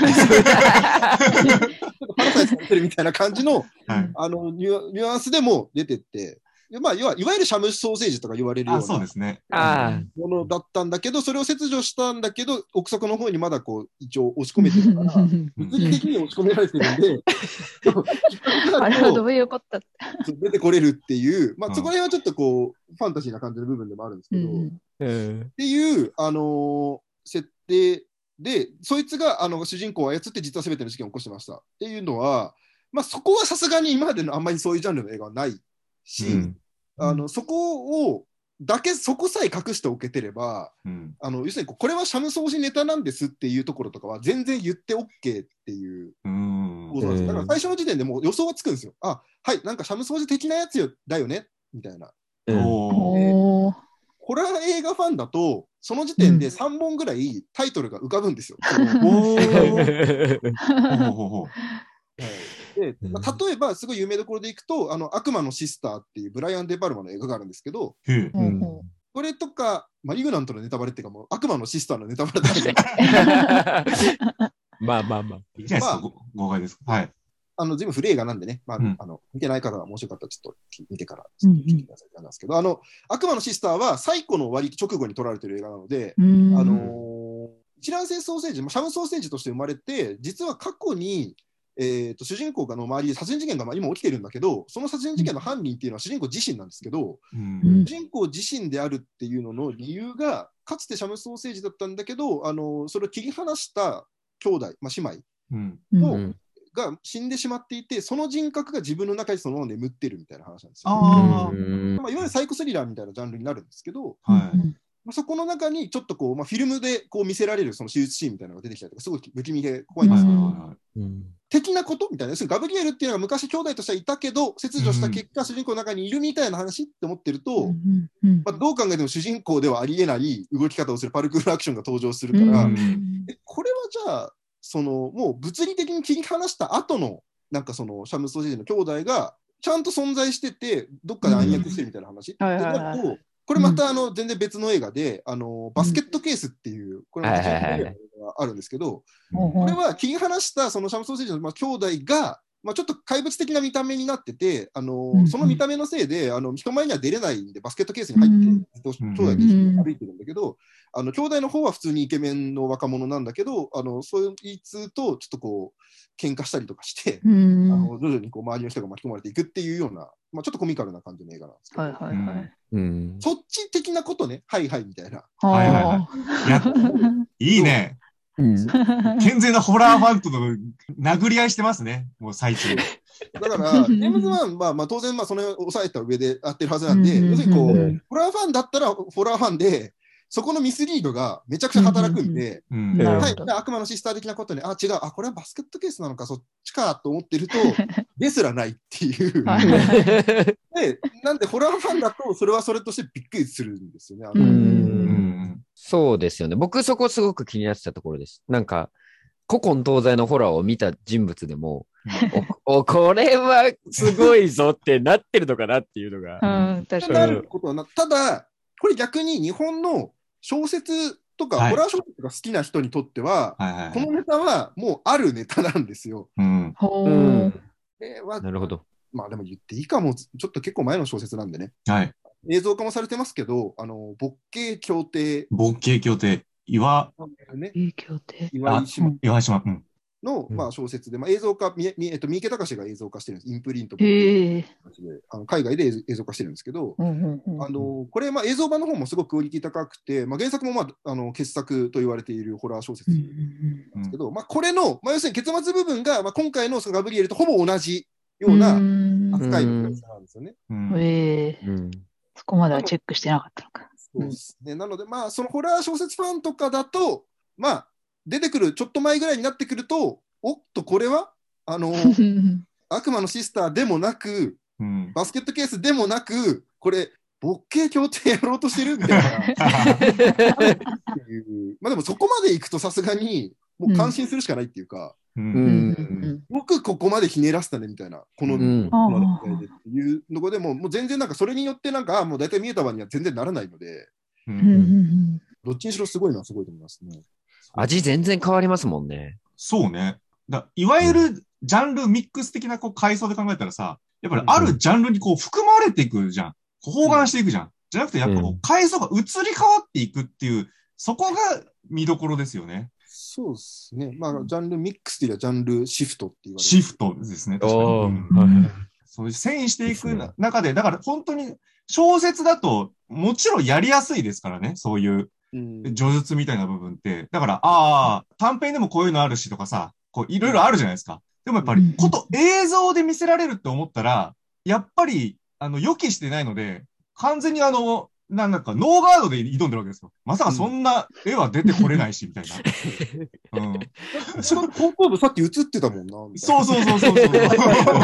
パラサイトされてるみたいな感じの、ニュアンスでも出てって、まあ、いわゆるシャムソーセージとか言われるようなものだったんだけど、それを切除したんだけど、奥底の方にまだこう、一応押し込めてるから、物理的に押し込められてるんで、 あれはどういうことだ出てこれるっていう、まあ、そこら辺はちょっとこう、ファンタジーな感じの部分でもあるんですけど、っていう、設定で、そいつが主人公を操って実は全ての事件を起こしてましたっていうのは、まあ、そこはさすがに今までのあんまりそういうジャンルの映画はないし、そこをそこさえ隠しておけてれば、要するにこれはシャム掃除ネタなんですっていうところとかは全然言って OK っていうことなんです。だから最初の時点でもう予想はつくんですよ。あ、はい、なんかシャム掃除的なやつだよねみたいな。ホラー映画ファンだと、その時点で3本ぐらいタイトルが浮かぶんですよ。でまあ、例えば、すごい有名どころでいくと、悪魔のシスターっていうブライアン・デ・パルマの映画があるんですけど、これとか、マリグナントのネタバレっていうか、もう悪魔のシスターのネタバレだけど。 まあまあまあ。 いいじゃないですか、誤解ですか。はい。 全部古い映画なんでね、まあ見てない方はもしよかったらちょっと見てから聞いてくださいなんですけど、悪魔のシスターはサイコの終わり直後に撮られてる映画なので、一卵性ソーセージ、シャムソーセージとして生まれて、実は過去に、主人公の周りで殺人事件が今起きてるんだけど、その殺人事件の犯人っていうのは主人公自身なんですけど、主人公自身であるっていうのの理由が、かつてシャムソーセージだったんだけど、それを切り離した兄弟、まあ、姉妹が死んでしまっていて、その人格が自分の中にそのまま眠ってるみたいな話なんですよ。まあ、いわゆるサイコスリラーみたいなジャンルになるんですけど、そこの中にちょっとこう、まあ、フィルムでこう見せられるその手術シーンみたいなのが出てきたりとか、すごい不気味で怖いんですけど、的なことみたいな、要するにガブリエルっていうのが昔兄弟としてはいたけど、切除した結果、主人公の中にいるみたいな話って思ってると、まあ、どう考えても主人公ではありえない動き方をするパルクールアクションが登場するから、これはじゃあ、もう物理的に切り離した後の、なんかそのシャムソーセージの兄弟がちゃんと存在してて、どっかで暗躍してるみたいな話ってなると、これまた全然別の映画で、バスケットケースっていう、これもあるんですけど、これは切り離したそのシャムソーセージの兄弟が、まあ、ちょっと怪物的な見た目になってて、その見た目のせいで、人前には出れないんで、バスケットケースに入って、兄弟で一緒に歩いてるんだけど、兄弟の方は普通にイケメンの若者なんだけど、そいつとちょっとこう、喧嘩したりとかして、徐々にこう周りの人が巻き込まれていくっていうような、まあ、ちょっとコミカルな感じの映画なんですけど、そっち的なことね、はいはいみたいな。 いいね。健全なホラーファンとの殴り合いしてますね、もう最中。 だから、ジェームズ・ワンは、まあ、当然、それを抑えた上でやってるはずなんで、要するにこう、ホラーファンだったらホラーファンで、そこのミスリードがめちゃくちゃ働くんで、はい、悪魔のシスター的なことに、違う、これはバスケットケースなのか、そっちかと思ってると、ですらないっていう。で、なんで、ホラーファンだと、それはそれとしてびっくりするんですよね。 そうですよね。僕、そこすごく気になってたところです。なんか、古今東西のホラーを見た人物でも、これはすごいぞってなってるのかなっていうのが。 ただ、これ逆に日本の小説とかホラー小説が好きな人にとっては、このネタはもうあるネタなんですよ。 なるほど。 まあでも言っていいかも、ちょっと結構前の小説なんでね。映像化もされてますけど、勃起協定。 勃起協定。岩島。 の、まあ、小説で、まあ、映像化、三池隆が映像化してるんです。インプリント海外で映像化してるんですけど、これ、まあ、映像版の方もすごくクオリティ高くて、まあ、原作も、まあ、傑作と言われているホラー小説なんですけど、まあ、これの、まあ、要するに結末部分が、まあ、今回のガブリエルとほぼ同じような扱いのなんですよね。 そこまではチェックしてなかったのか。 そうですね。なので、まあ、そのホラー小説ファンとかだと、まあ、出てくるちょっと前ぐらいになってくると、 おっと、これは悪魔のシスターでもなく、バスケットケースでもなく、これ、ボッケー協定やろうとしてるみたいな。まあでもそこまで行くとさすがに、もう感心するしかないっていうか、よくここまでひねらせたねみたいな、この段階でっていうのでもう全然なんかそれによってなんか、もう大体見えた場には全然ならないので、どっちにしろすごいのはすごいと思いますね。 味全然変わりますもんね。 そうね。いわゆるジャンルミックス的なこう階層で考えたらさ、やっぱりあるジャンルにこう含まれていくじゃん。包含していくじゃん。じゃなくてやっぱこう階層が移り変わっていくっていう、そこが見どころですよね。 そうですね。まあ、ジャンルミックスっていうのはジャンルシフトって言われる。 シフトですね。確かに。そういう遷移していく中で、だから本当に小説だともちろんやりやすいですからね。そういう叙述みたいな部分って。だから、短編でもこういうのあるしとかさ、こういろいろあるじゃないですか。でもやっぱり、映像で見せられるって思ったら、やっぱり、予期してないので、完全になんか、ノーガードで挑んでるわけですよ。まさかそんな絵は出てこれないし、みたいな。 後ろの後頭部さっき映ってたもんな。 そう。だ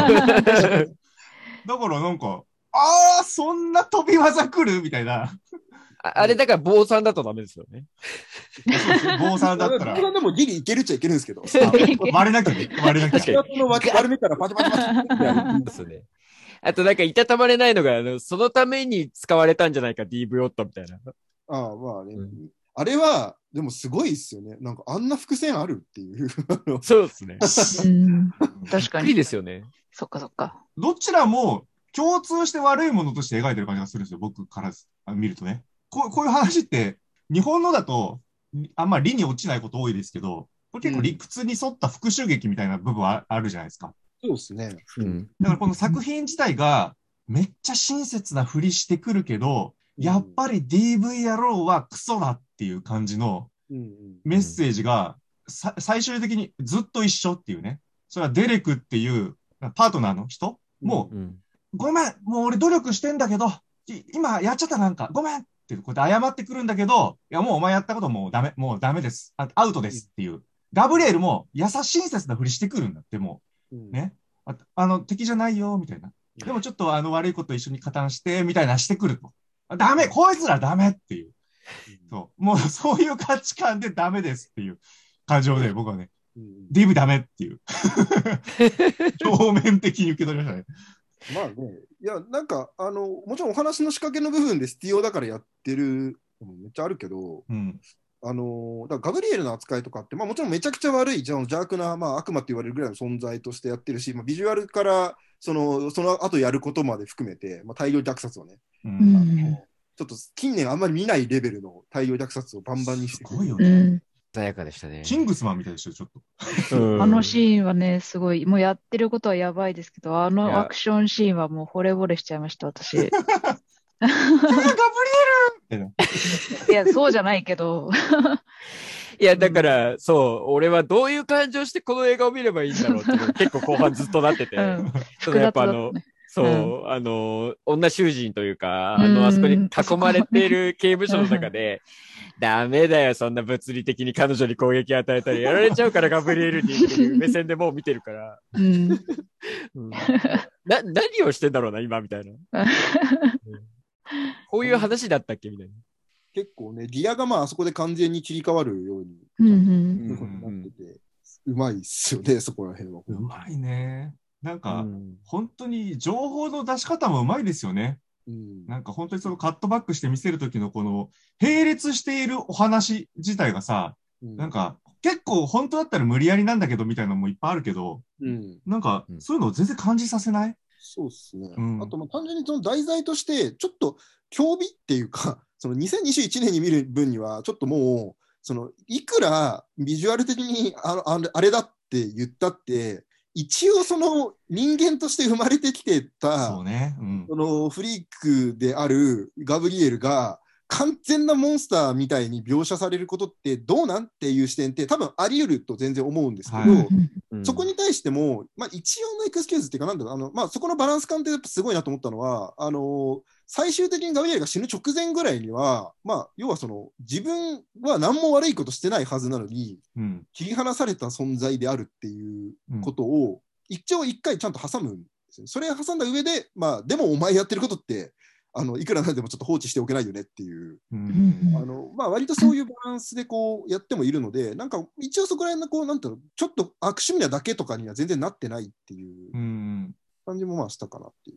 からなんか、そんな飛び技来るみたいな。 あれだから坊さんだとダメですよね。 坊さんだったら。 坊さんでもギリいけるっちゃいけるんですけど。 割れなきゃね。割れなきゃ。 割れ目からパチパチパチってやる。 ですね。あとなんかいたたまれないのが、そのために使われたんじゃないか、DV オットみたいな。 まあね。あれは、でもすごいっすよね。なんかあんな伏線あるっていう。 そうですね。 確かに。 いいですよね。 そっか。 どちらも共通して悪いものとして描いてる感じがするんですよ。僕から見るとね。こういう話って、日本のだと、あんまり理に落ちないこと多いですけど、これ結構理屈に沿った復讐劇みたいな部分はあるじゃないですか。 そうですね。 だからこの作品自体が、めっちゃ親切なふりしてくるけど、やっぱり DV 野郎はクソだっていう感じのメッセージが、最終的にずっと一緒っていうね。それはデレクっていうパートナーの人も、ごめん、もう俺努力してんだけど、今やっちゃったなんか、ごめんってこうやって謝ってくるんだけど、いやもうお前やったこともうダメです。アウトですっていう。ガブリエルも親切なふりしてくるんだって、もう。ね。敵じゃないよ、みたいな。でもちょっと悪いこと一緒に加担して、みたいなしてくると。ダメこいつらダメっていう。もうそういう価値観でダメですっていう感情で、僕はね、DV ダメっていう。表面的に受け取りましたね。 まあね、いや、なんか、もちろんお話の仕掛けの部分で必要だからやってるのもめっちゃあるけど、だからガブリエルの扱いとかって、まあ、もちろんめちゃくちゃ悪い邪悪な、まあ、悪魔って言われるぐらいの存在としてやってるし、まあ、ビジュアルからその後やることまで含めて、まあ、大量虐殺をね、ちょっと近年あんまり見ないレベルの大量虐殺をバンバンにしてすごいよね。 鮮やかでしたね。 キングスマンみたいでしょ、ちょっと。 あのシーンはね、すごい、もうやってることはやばいですけど、あのアクションシーンはもう惚れ惚れしちゃいました、私。ガブリエルいや、そうじゃないけど。 いや、だから、俺はどういう感情してこの映画を見ればいいんだろうって結構後半ずっとなってて。やっぱ女囚人というか、あそこに囲まれている刑務所の中で、ダメだよ、そんな物理的に彼女に攻撃与えたり、やられちゃうからガブリエルにっていう目線でもう見てるから。何をしてんだろうな、今、みたいな。こういう話だったっけみたいな。 結構ね、ギアがまああそこで完全に切り替わるようになってて、うまいっすよね、そこら辺は。 うまいね。なんか、本当に情報の出し方もうまいですよね。なんか本当にそのカットバックして見せるときのこの並列しているお話自体がさ、なんか結構本当だったら無理やりなんだけどみたいなのもいっぱいあるけど、なんかそういうのを全然感じさせない。 そうっすね。あとまあ単純にその題材としてちょっと興味っていうか、その2021年に見る分にはちょっともうそのいくらビジュアル的にあれだって言ったって一応その人間として生まれてきてたそのフリークであるガブリエルが完全なモンスターみたいに描写されることってどうなんっていう視点って多分あり得ると全然思うんですけど、 はいそこに対しても、まあ、一応のエクスキューズっていうか、なんだろう、まあ、そこのバランス感ってやっぱすごいなと思ったのは、最終的にガブリエルが死ぬ直前ぐらいには、まあ、要はその自分は何も悪いことしてないはずなのに、切り離された存在であるっていうことを、一応一回ちゃんと挟むんですよ。それを挟んだ上で、まあ、でもお前やってることっていくらなんでもちょっと放置しておけないよねっていう、まあ、割とそういうバランスでこうやってもいるので、なんか一応そこら辺のこうなんていうの、ちょっと悪趣味なだけとかには全然なってないっていう感じもまあしたかなっていう。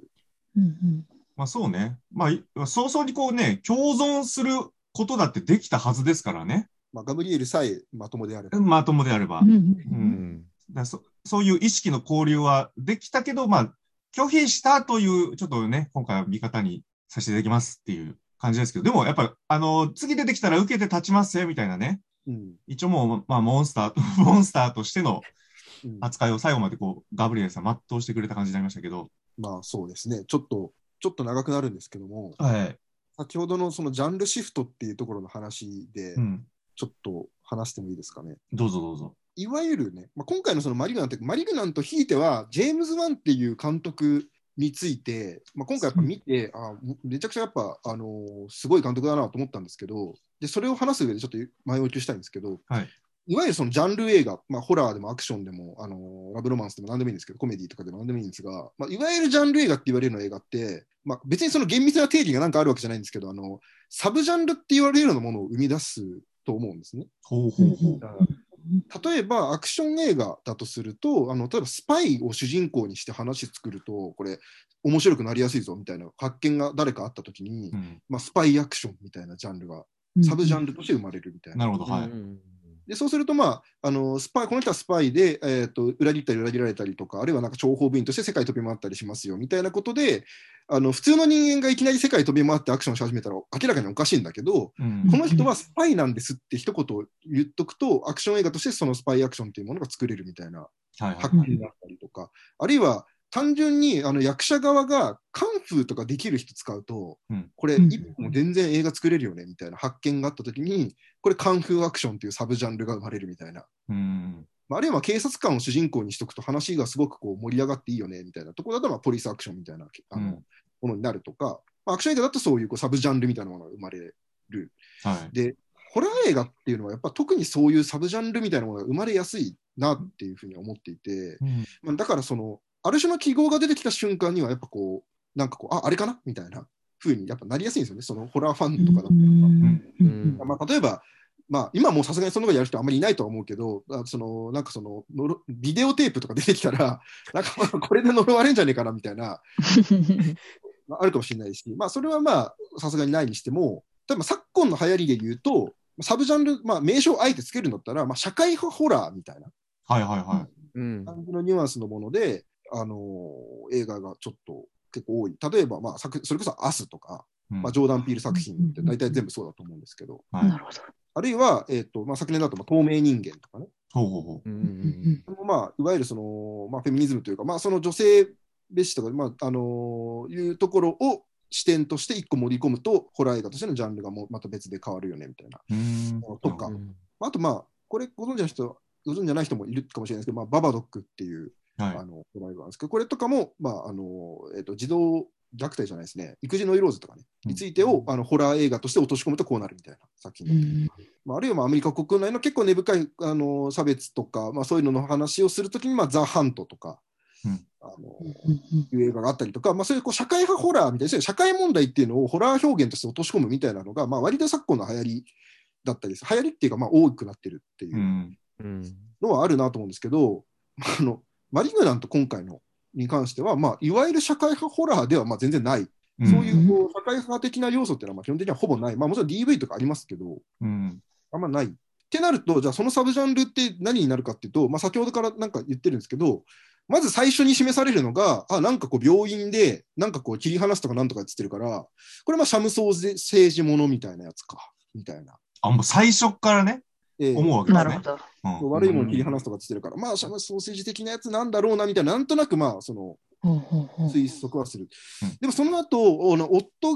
まあそうね。まあ早々にこうね、共存することだってできたはずですからね。 まあ、ガブリエルさえまともであれば。 まともであれば。そういう意識の交流はできたけど、まあ拒否したという、ちょっとね、今回は見方にさせていただきますっていう感じですけど、でもやっぱ次出てきたら受けて立ちますよみたいなね。一応もう、まあモンスターとしての扱いを最後までこう、ガブリエルさん全うしてくれた感じになりましたけど。 まあそうですね。ちょっと長くなるんですけども、 はい。 先ほどのそのジャンルシフトっていうところの話で、ちょっと話してもいいですかね。 どうぞどうぞ。 いわゆるね、まあ、今回のそのマリグナントひいては、ジェームズ・ワンっていう監督について、まあ、今回やっぱ見て、めちゃくちゃやっぱ、すごい監督だなと思ったんですけど、でそれを話す上でちょっと前置きしたいんですけど、いわゆるそのジャンル映画、まあ、ホラーでもアクションでも、ラブロマンスでも何でもいいんですけど、コメディとかでも何でもいいんですが、まあ、いわゆるジャンル映画って言われるような映画って、まあ、別にその厳密な定義がなんかあるわけじゃないんですけど、サブジャンルって言われるようなものを生み出すと思うんですね。例えばアクション映画だとすると、例えばスパイを主人公にして話作ると、これ面白くなりやすいぞみたいな発見が誰かあったときに、まあ、スパイアクションみたいなジャンルがサブジャンルとして生まれるみたいな。 なるほど、はい。 でそうすると、まあ、この人はスパイで、裏切ったり裏切られたりとか、あるいはなんか諜報部員として世界飛び回ったりしますよみたいなことで、普通の人間がいきなり世界飛び回ってアクションし始めたら明らかにおかしいんだけど、この人はスパイなんですって一言言っとくと、アクション映画としてそのスパイアクションというものが作れるみたいな発見があったりとか、あるいは単純に役者側がカンフーとかできる人使うと、これ一本全然映画作れるよねみたいな発見があったときに、これカンフーアクションというサブジャンルが生まれるみたいな。あるいは警察官を主人公にしとくと話がすごくこう盛り上がっていいよねみたいなところだと、ポリスアクションみたいなものになるとか、アクション映画だとそういうサブジャンルみたいなものが生まれる。で、ホラー映画っていうのはやっぱ特にそういうサブジャンルみたいなものが生まれやすいなっていうふうに思っていて、だからそのある種の記号が出てきた瞬間にはやっぱこうなんかこうあれかなみたいな風にやっぱなりやすいんですよね、そのホラーファンとかだったら。まあ、例えばまあ、今もうさすがにそのことやる人はあんまりいないとは思うけど、なんかビデオテープとか出てきたら、なんかこれで呪われんじゃねえかなみたいな、あるかもしれないし、まあ、それはまあ、さすがにないにしても、例えば昨今の流行りで言うと、サブジャンル、まあ、名称をあえてつけるんだったら、まあ、社会派ホラーみたいな感じのニュアンスのもので、映画がちょっと結構多い。例えば、まあ、それこそアスとか、まあ、ジョーダン・ピール作品って大体全部そうだと思うんですけど、 なるほど。 あるいは、まあ、昨年だと透明人間とかね。まあ、いわゆるその、まあ、フェミニズムというか、まあ、その女性蔑視とか、まあいうところを視点として一個盛り込むと、ホラー映画としてのジャンルがもうまた別で変わるよねみたいな。とか、あと、まあ、これご存知じゃない人もいるかもしれないですけど、まあ、ババドックっていう、ホラー映画なんですけど、これとかも、まあ児童虐待じゃないですね、育児ノイローズとかね、についてをホラー映画として落とし込むとこうなるみたいな作品だったり、あるいはまあアメリカ国内の結構根深い差別とか、まあ、そういうのの話をするときに、まあ、ザ・ハントとか、いう映画があったりとか、まあ、そういう社会派ホラーみたいな、社会問題っていうのをホラー表現として落とし込むみたいなのが、まあ、割と昨今の流行りだったりです。流行りっていうか、まあ、多くなってるっていうのはあるなと思うんですけど、マリグナント今回のに関しては、まあ、いわゆる社会派ホラーではまあ全然ない。そういう社会派的な要素っていうのはまあ基本的にはほぼない。まあ、もちろん DV とかありますけど、あんまない。ってなると、じゃあそのサブジャンルって何になるかっていうと、まあ、先ほどからなんか言ってるんですけど、まず最初に示されるのが、なんかこう病院で、なんかこう切り離すとかなんとかって言ってるから、これまあシャムソーセージものみたいなやつか、みたいな。 もう最初からね、思うわけですね。 なるほど。 悪いもの切り離すとかって言ってるから、まあシャムソーセージ的なやつなんだろうな、みたいな、なんとなくまあ、その、推測はする。でもその後、夫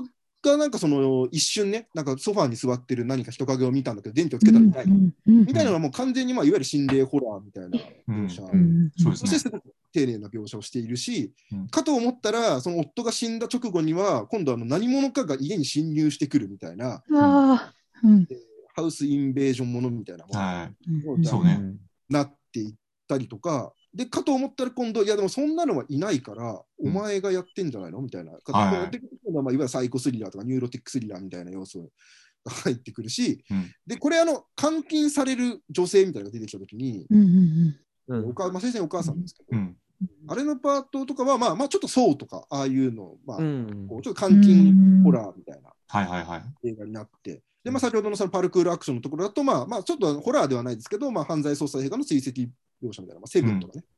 はなんかその一瞬ね、なんかソファーに座ってる何か人影を見たんだけど、電気をつけたらいない。みたいなのはもう完全にまあいわゆる心霊ホラーみたいな描写。 そうですね。 そしてすごく丁寧な描写をしているし、かと思ったら、その夫が死んだ直後には、今度は何者かが家に侵入してくるみたいな、ハウスインベージョンものみたいなものになっていったりとか、で、かと思ったら今度、いやでもそんなのはいないから、お前がやってんじゃないのみたいな。今度はいわゆるサイコスリラーとかニューロティックスリラーみたいな要素が入ってくるし、で、これ監禁される女性みたいなのが出てきたときに、先生お母さんですけど、あれのパートとかは、まあちょっとそうとか、ああいうの、まあ、ちょっと監禁ホラーみたいな映画になって、で、まあ先ほどのそのパルクールアクションのところだと、まあちょっとホラーではないですけど、まあ犯罪捜査映画の追跡描写みたいな、セブンとかね。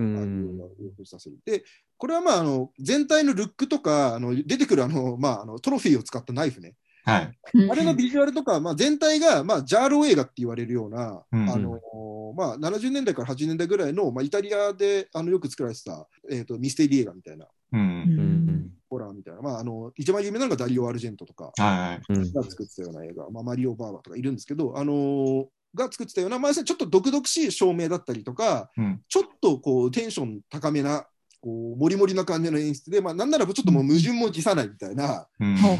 で、これはまあ全体のルックとか、出てくるトロフィーを使ったナイフね。あれのビジュアルとか、まあ、全体が、まあ、ジャーロ映画って言われるような、まあ、70年代から80年代ぐらいの、まあ、イタリアでよく作られてた、ミステリー映画みたいな、ホラーみたいな、まあ、一番有名なのがダリオ・アルジェントとかが作ってたような映画、まあ、マリオ・バーバとかいるんですけど、が作ってたような、まあ、ちょっと毒々しい照明だったりとか、ちょっとこうテンション高めな、こうモリモリな感じの演出で、まあ、なんならちょっともう矛盾も辞さないみたいな。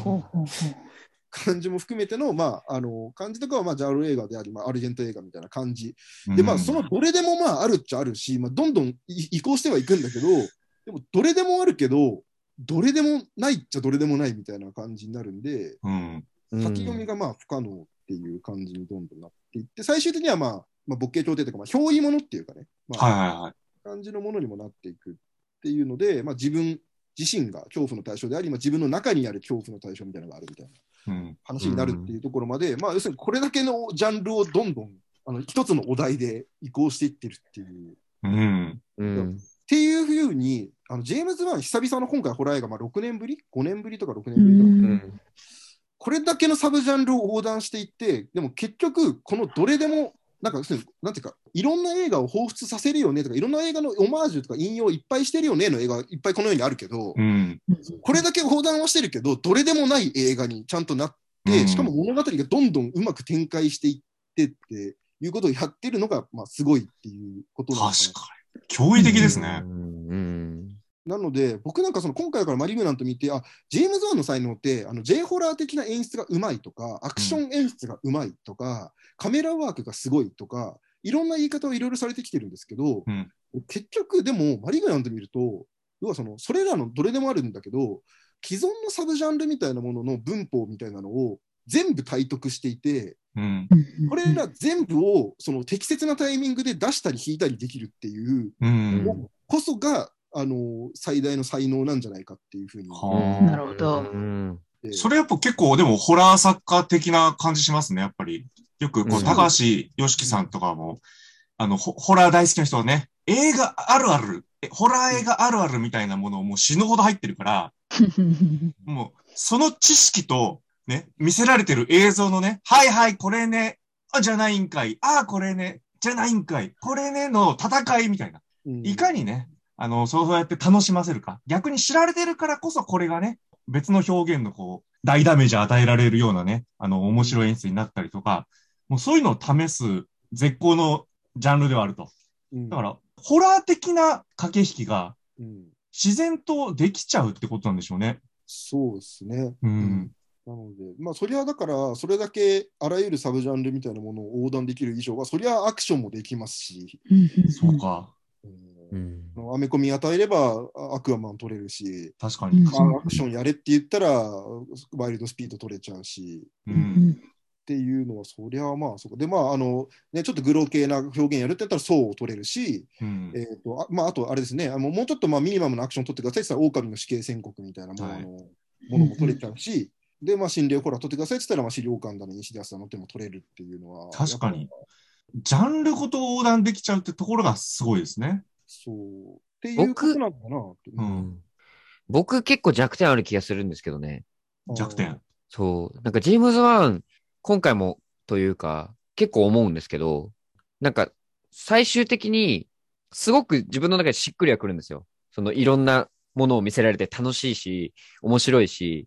感じも含めての、まあ、感じとかは、まあ、ジャール映画であり、まあ、アルジェント映画みたいな感じ。で、まあ、そのどれでも、まあ、あるっちゃあるし、まあ、どんどん移行してはいくんだけど、でも、どれでもあるけど、どれでもないっちゃどれでもないみたいな感じになるんで、先読みが、まあ、不可能っていう感じにどんどんなっていって、最終的には、まあ、勃起協定というか、まあ、憑依ものっていうかね、まあ、感じのものにもなっていくっていうので、まあ、自分自身が恐怖の対象であり、まあ、自分の中にある恐怖の対象みたいなのがあるみたいな。話になるっていうところまで、まあ、要するにこれだけのジャンルをどんどん一つのお題で移行していってるっていう。っていうふうにジェームズ・ワン久々の今回ホラー映画、まあ、6年ぶり5年ぶりとか6年ぶりとか、これだけのサブジャンルを横断していって、でも結局このどれでもなんていうか、いろんな映画を彷彿させるよねとか、いろんな映画のオマージュとか引用いっぱいしてるよねの映画いっぱいこのようにあるけど、これだけ横断はしてるけど、どれでもない映画にちゃんとなって、しかも物語がどんどんうまく展開していってっていうことをやってるのが、まあ、すごいっていうことなんですね。 確かに。驚異的ですね。 なので、僕なんか今回からマリグナント見て、ジェームズ・ワンの才能って、J ホラー的な演出がうまいとか、アクション演出がうまいとか、カメラワークがすごいとか、いろんな言い方をいろいろされてきてるんですけど、結局、でも、マリグナント見ると、要はそれらのどれでもあるんだけど、既存のサブジャンルみたいなものの文法みたいなのを全部体得していて、これら全部を適切なタイミングで出したり引いたりできるっていうのこそが、最大の才能なんじゃないかっていうふうに。 なるほど。 それやっぱ結構でもホラー作家的な感じしますね、やっぱり。よく高橋良樹さんとかも、ホラー大好きな人はね、映画あるある、ホラー映画あるあるみたいなものをもう死ぬほど入ってるから、もうその知識とね、見せられてる映像のね、はいはい、これね、じゃないんかい、これね、じゃないんかい、これねの戦いみたいな。いかにね、そうやって楽しませるか。逆に知られてるからこそこれがね、別の表現の大ダメージ与えられるようなね、面白い演出になったりとか、もうそういうのを試す絶好のジャンルではあると。だから、ホラー的な駆け引きが自然とできちゃうってことなんでしょうね。 そうですね。なので、まあ、そりゃだから、それだけあらゆるサブジャンルみたいなものを横断できる以上は、そりゃアクションもできますし。 そうか。 アメコミ与えればアクアマン取れるし、 確かに。 アクションやれって言ったらワイルドスピード取れちゃうし、っていうのはそりゃまあそこでまあねちょっとグロ系な表現やるって言ったらそうを取れるし、まああとあれですねもうちょっとまあミニマムなアクション取ってくださいって言ったら狼の死刑宣告みたいなものも取れちゃうし、でまあ心霊ホラー取ってくださいって言ったらまあ資料館だのインシディアスだのっても取れるっていうのは確かにジャンルごと横断できちゃうってところがすごいですね。 そうっていうことなのかなって。 僕結構弱点ある気がするんですけどね。 弱点。 そう。なんかジェームズ・ワン、今回もというか、結構思うんですけど、なんか最終的にすごく自分の中でしっくりはくるんですよ。いろんなものを見せられて楽しいし、面白いし、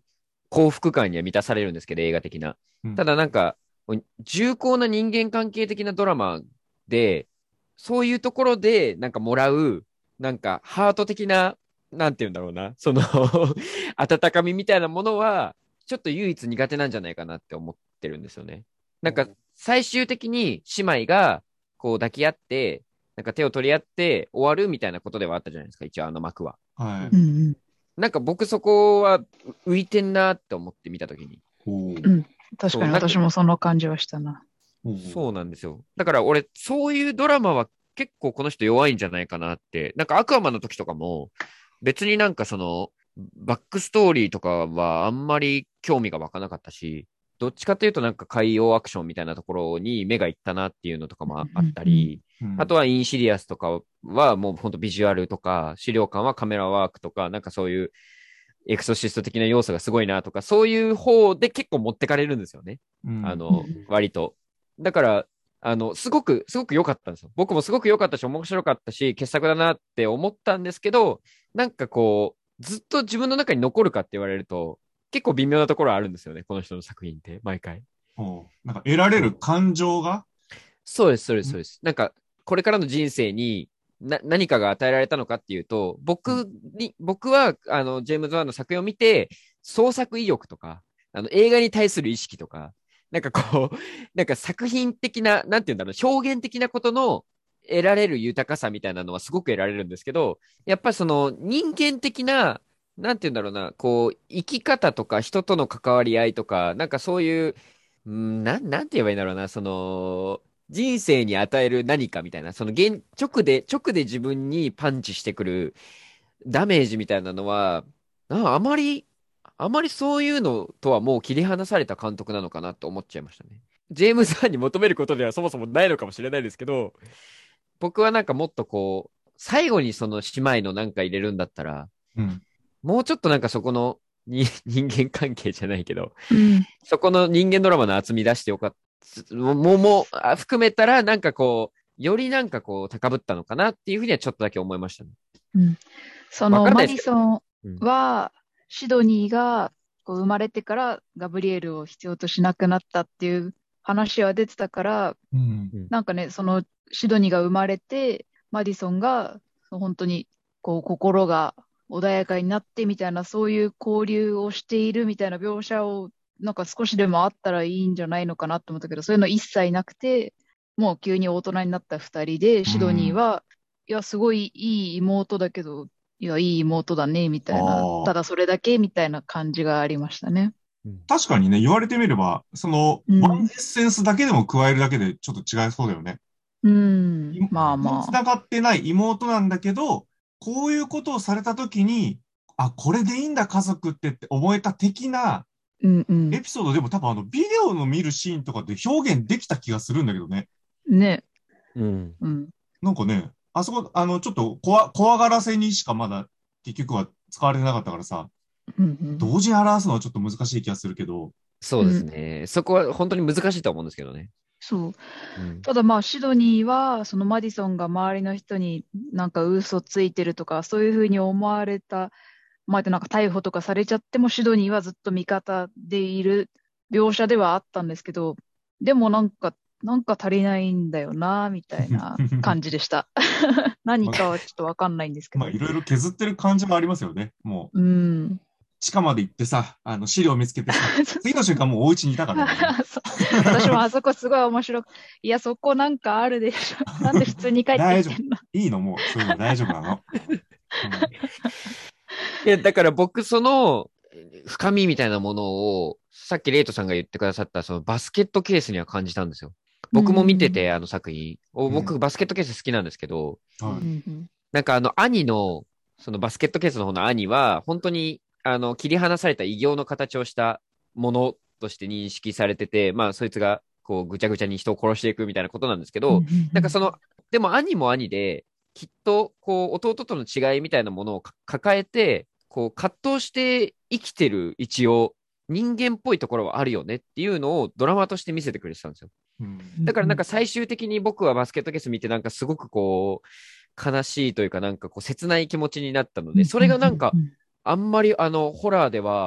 幸福感には満たされるんですけど、映画的な。ただなんか、重厚な人間関係的なドラマで、そういうところでなんかもらう、なんかハート的な、なんて言うんだろうな、その温かみみたいなものは、ちょっと唯一苦手なんじゃないかなって思ってるんですよね。なんか最終的に姉妹がこう抱き合って、なんか手を取り合って終わるみたいなことではあったじゃないですか、一応あの幕は。 はい。 なんか僕そこは浮いてんなって思って見たときに。 確かに私もその感じはしたな。 そうなんですよ。だから俺、そういうドラマは結構この人弱いんじゃないかなって。なんかアクアマンの時とかも、別になんかその、バックストーリーとかはあんまり興味が湧かなかったし、どっちかというとなんか海洋アクションみたいなところに目がいったなっていうのとかもあったり、あとはインシリアスとかはもうほんとビジュアルとか、資料館はカメラワークとか、なんかそういうエクソシスト的な要素がすごいなとか、そういう方で結構持ってかれるんですよね。割と。だから、すごく良かったんですよ。僕もすごく良かったし、面白かったし、傑作だなって思ったんですけど、なんかこう、ずっと自分の中に残るかって言われると、結構微妙なところあるんですよね、この人の作品って、毎回。 なんか得られる感情がそうです、そうです、そうです。なんか、これからの人生に何かが与えられたのかっていうと、僕は、ジェームズ・ワンの作品を見て、創作意欲とか、映画に対する意識とか、なんかこう、なんか作品的な、なんて言うんだろう、表現的なことの得られる豊かさみたいなのはすごく得られるんですけど、やっぱりその人間的な、なんて言うんだろうな、こう、生き方とか人との関わり合いとか、なんかそういう、なんて言えばいいんだろうな、その、人生に与える何かみたいな、その直で自分にパンチしてくるダメージみたいなのは、あまりそういうのとはもう切り離された監督なのかなと思っちゃいましたね。ジェームズ・ワンに求めることではそもそもないのかもしれないですけど、僕はなんかもっとこう、最後にその姉妹のなんか入れるんだったら、もうちょっとなんかそこの人間関係じゃないけど、そこの人間ドラマの厚み出してよかった。も含めたら、なんかこう、よりなんかこう、高ぶったのかなっていうふうにはちょっとだけ思いましたね。 そのマディソンは、シドニーがこう生まれてからガブリエルを必要としなくなったっていう話は出てたから、なんかね、そのシドニーが生まれて、マディソンが本当にこう心が穏やかになってみたいな、そういう交流をしているみたいな描写をなんか少しでもあったらいいんじゃないのかなと思ったけど、そういうの一切なくて、もう急に大人になった二人で、シドニーは、いや、すごいいい妹だけど、いや、いい妹だね、みたいな、ただそれだけみたいな感じがありましたね。 確かにね、言われてみれば、その、ワンエッセンスだけでも加えるだけでちょっと違いそうだよね。 まあまあ。 繋がってない妹なんだけど、こういうことをされたときに、あ、これでいいんだ、家族って思えた的な、エピソードでも多分ビデオの見るシーンとかで表現できた気がするんだけどね。 ね。 なんかね、あそこ、ちょっと怖がらせにしかまだ結局は使われてなかったからさ、同時に表すのはちょっと難しい気がするけど。 そうですね。そこは本当に難しいと思うんですけどね。 そう。ただまあ、シドニーは、そのマディソンが周りの人になんか嘘ついてるとか、そういうふうに思われた、まあ、なんか逮捕とかされちゃっても、シドニーはずっと味方でいる描写ではあったんですけど、でもなんか足りないんだよな、みたいな感じでした。何かはちょっとわかんないんですけど。 まあ、いろいろ削ってる感じもありますよね、もう。地下まで行ってさ、資料見つけてさ、次の瞬間もうお家にいたからね。 私もあそこすごい面白く、いや、そこなんかあるでしょ。なんで普通に帰ってきてんの？ 大丈夫。いいの、もう、そういうの大丈夫なの。 いや、だから僕、その、深みみたいなものを、さっきレイトさんが言ってくださった、そのバスケットケースには感じたんですよ。僕も見てて、作品。僕、バスケットケース好きなんですけど、なんか兄の、そのバスケットケースの方の兄は、本当に、切り離された異形の形をしたものとして認識されてて、まあ、そいつが、こう、ぐちゃぐちゃに人を殺していくみたいなことなんですけど、なんかその、でも兄も兄で、きっと、こう、弟との違いみたいなものを抱えて、こう、葛藤して生きてる一応、人間っぽいところはあるよねっていうのをドラマとして見せてくれてたんですよ。だからなんか最終的に僕はバスケットケース見てなんかすごくこう、悲しいというかなんかこう切ない気持ちになったので、それがなんかあんまりホラーでは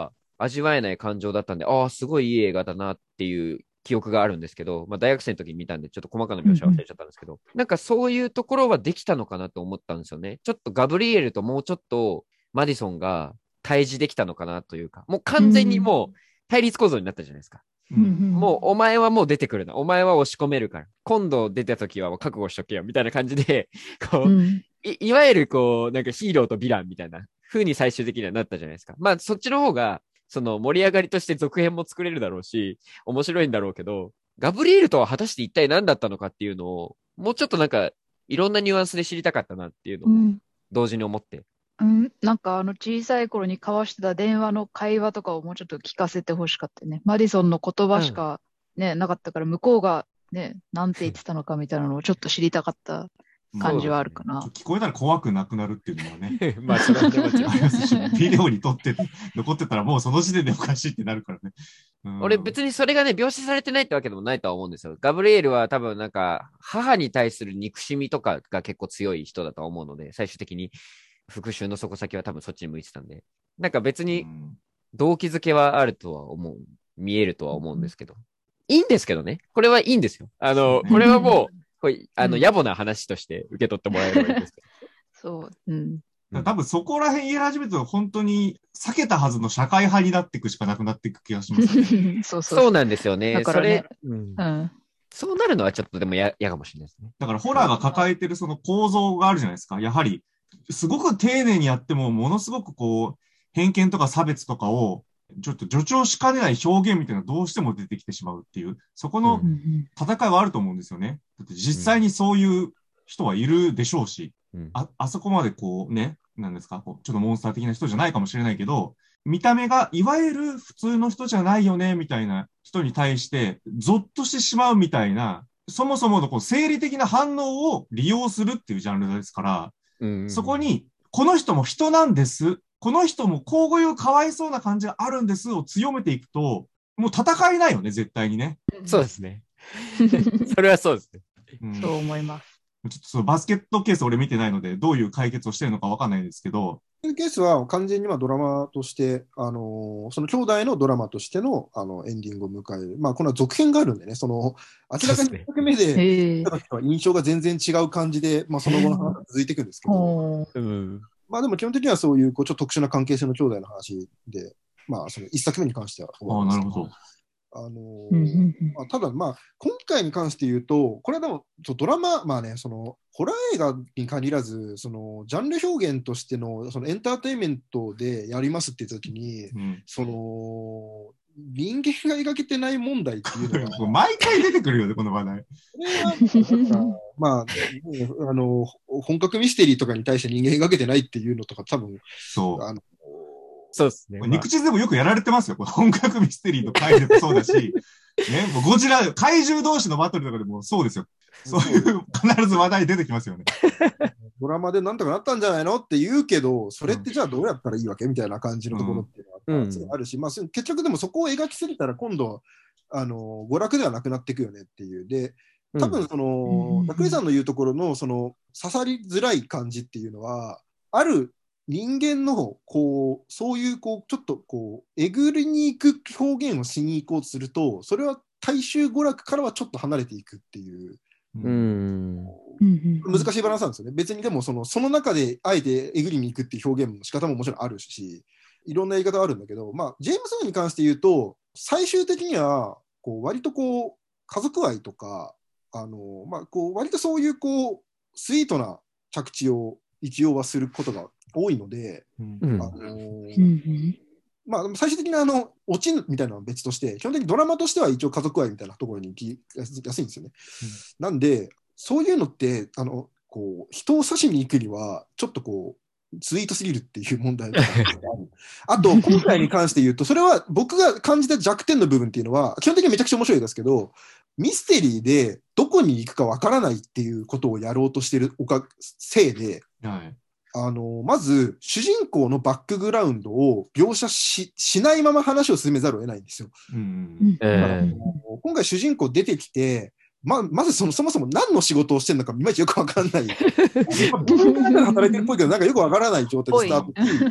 味わえない感情だったんで、ああ、すごいいい映画だなっていう記憶があるんですけど、まあ大学生の時に見たんで、ちょっと細かな描写忘れちゃったんですけど、なんかそういうところはできたのかなと思ったんですよね。ちょっとガブリエルともうちょっとマディソンが対峙できたのかなというか、もう完全にもう対立構造になったじゃないですか。もうお前はもう出てくるな。お前は押し込めるから。今度出た時はもう覚悟しとけよ。みたいな感じで、こう、いわゆるこう、なんかヒーローとヴィランみたいな風に最終的にはなったじゃないですか。まあそっちの方が、その盛り上がりとして続編も作れるだろうし、面白いんだろうけど、ガブリエルとは果たして一体何だったのかっていうのを、もうちょっとなんか、いろんなニュアンスで知りたかったなっていうのを、同時に思って。 なんか小さい頃に交わしてた電話の会話とかをもうちょっと聞かせてほしかったね。マディソンの言葉しかね、なかったから向こうがね、なんて言ってたのかみたいなのをちょっと知りたかった感じはあるかな。 聞こえたら怖くなくなるっていうのはね。 まあ、それはもちろん。 ありますし、ビデオに撮って残ってたらもうその時点でおかしいってなるからね。 俺別にそれがね、描写されてないってわけでもないとは思うんですよ。ガブリエルは多分なんか、母に対する憎しみとかが結構強い人だと思うので、最終的に復讐の底先は多分そっちに向いてたんで。なんか別に動機づけはあるとは思う。見えるとは思うんですけど。いいんですけどね。これはいいんですよ。これはもう、これ野暮な話として受け取ってもらえればいいんですけど。そう。 多分そこら辺言い始めると本当に避けたはずの社会派になっていくしかなくなっていく気がしますね。 そうなんですよね。 だからね、 そうなるのはちょっとでも嫌かもしれないですね。 だからホラーが抱えてるその構造があるじゃないですか。やはり、すごく丁寧にやっても、ものすごくこう、偏見とか差別とかを、ちょっと助長しかねない表現みたいなのがどうしても出てきてしまうっていう、そこの戦いはあると思うんですよね。だって実際にそういう人はいるでしょうし、あそこまでこうね、なんですか、こうちょっとモンスター的な人じゃないかもしれないけど、見た目がいわゆる普通の人じゃないよね、みたいな人に対して、ゾッとしてしまうみたいな、そもそものこう生理的な反応を利用するっていうジャンルですから、そこに、この人も人なんです。この人もこういうかわいそうな感じがあるんですを強めていくと、もう戦えないよね、絶対にね。 そうですね。それはそうですね。そう思います。 ちょっとそのバスケットケース俺見てないので、どういう解決をしてるのかわかんないんですけど。 ケースは完全にドラマとして、その兄弟のドラマとしての、エンディングを迎える。まあ、この続編があるんでね、その、明らかに1作目で、印象が全然違う感じで、まあ、その後の話が続いていくんですけど、まあ、でも基本的にはそういう、ちょっと特殊な関係性の兄弟の話で、まあ、その1作目に関しては思います。 なるほど。 ただ、まあ、今回に関して言うと、これはでも、ドラマ、まあね、その、ホラー映画に限らず、その、ジャンル表現としての、そのエンターテインメントでやりますって言ったときに、その、人間が描けてない問題っていうのが。 毎回出てくるよね、この話題。 まあ、本格ミステリーとかに対して人間描けてないっていうのとか、多分、 そう。 そうですね。 肉地図でもよくやられてますよ。この本格ミステリーの回でもそうだし、ね、もうゴジラ、怪獣同士のバトルとかでもそうですよ。そういう必ず話題出てきますよね。 ドラマでなんとかなったんじゃないのって言うけど、それってじゃあどうやったらいいわけみたいな感じのところっていうのはあるし、まあ結局でもそこを描きすぎたら今度、娯楽ではなくなっていくよねっていう。で、多分その、拓井さんの言うところの、その、刺さりづらい感じっていうのは、ある人間の、こう、そういう、こう、ちょっと、こう、えぐりに行く表現をしに行こうとすると、それは大衆娯楽からはちょっと離れていくっていう。難しいバランスなんですよね。別にでもその中であえてえぐりに行くっていう表現の仕方ももちろんあるし、いろんな言い方はあるんだけど、まあ、ジェームズ・ワンに関して言うと、最終的には、こう、割とこう、家族愛とか、まあ、こう、割とそういう、こう、スイートな着地を一応はすることが多いので、まあ、最終的なオチみたいなのは別として、基本的にドラマとしては一応家族愛みたいなところに行きやすいんですよね。なんで、そういうのって、こう、人を刺しに行くには、ちょっとこう、ツイートすぎるっていう問題がある。あと、今回に関して言うと、それは僕が感じた弱点の部分っていうのは、基本的にめちゃくちゃ面白いですけど、ミステリーでどこに行くかわからないっていうことをやろうとしてるせいで、まず、主人公のバックグラウンドを描写しないまま話を進めざるを得ないんですよ。今回主人公出てきて、まずそもそも何の仕事をしてるのかいまいちよくわかんない。働いてるっぽいけど、なんかよくわからない状態でスタート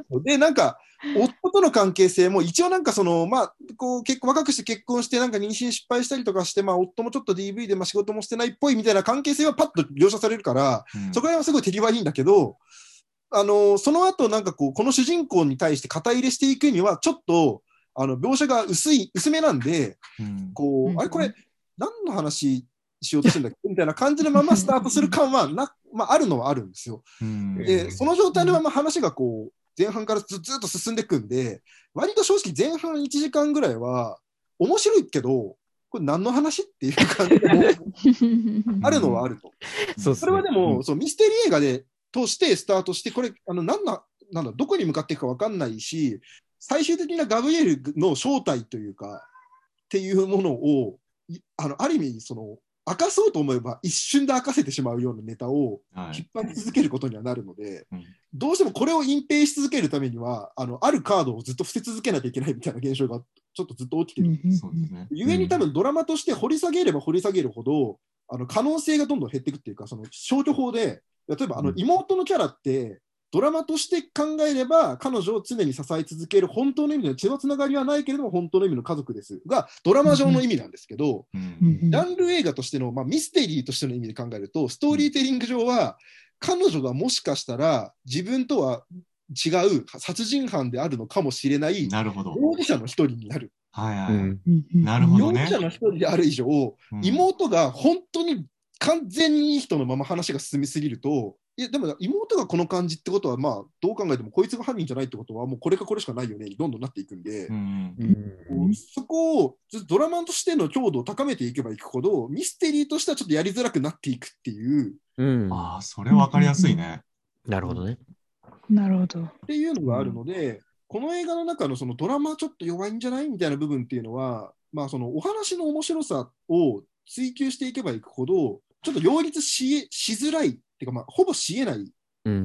で、なんか、夫との関係性も一応なんかこう結構若くして結婚してなんか妊娠失敗したりとかして、夫もちょっと DV で仕事もしてないっぽいみたいな関係性はパッと描写されるから、そこら辺はすごい手際いいんだけど、その後なんかこの主人公に対して肩入れしていくにはちょっと、描写が薄めなんで、あれこれ、何の話しようとしてんだっけみたいな感じのままスタートする感はあるのはあるんですよ。で、その状態のまま話が前半からずっと進んでいくんで、割と正直前半1時間ぐらいは面白いけど、これ何の話っていう感じもあるのはあると。それはでも、ミステリー映画としてスタートして、これ、なんだ、どこに向かっていくか分かんないし、最終的なガブリエルの正体というか、っていうものを、ある意味、明かそうと思えば一瞬で明かせてしまうようなネタを引っ張り続けることにはなるので、どうしてもこれを隠蔽し続けるためには、あるカードをずっと伏せ続けなきゃいけないみたいな現象がちょっとずっと起きてる。ゆえに多分ドラマとして掘り下げれば掘り下げるほど、可能性がどんどん減っていくっていうか、消去法で、例えば妹のキャラって、ドラマとして考えれば彼女を常に支え続ける本当の意味の血のつながりはないけれども本当の意味の家族ですがドラマ上の意味なんですけど、ジャンル映画としての、ミステリーとしての意味で考えるとストーリーテリング上は彼女がもしかしたら自分とは違う殺人犯であるのかもしれない容疑者の一人になる。 なるほどね。 容疑者の一人である以上、妹が本当に完全にいい人のまま話が進みすぎると、いやでも妹がこの感じってことは、どう考えてもこいつが犯人じゃないってことはもうこれかこれしかないよねにどんどんなっていくんで、そこをドラマとしての強度を高めていけばいくほどミステリーとしてはちょっとやりづらくなっていくっていう、 それ分かりやすいね。 なるほどね。 なるほど。 っていうのがあるので、この映画の中のドラマちょっと弱いんじゃないみたいな部分っていうのは、お話の面白さを追求していけばいくほどちょっと両立しづらいっていうか、ほぼしえない。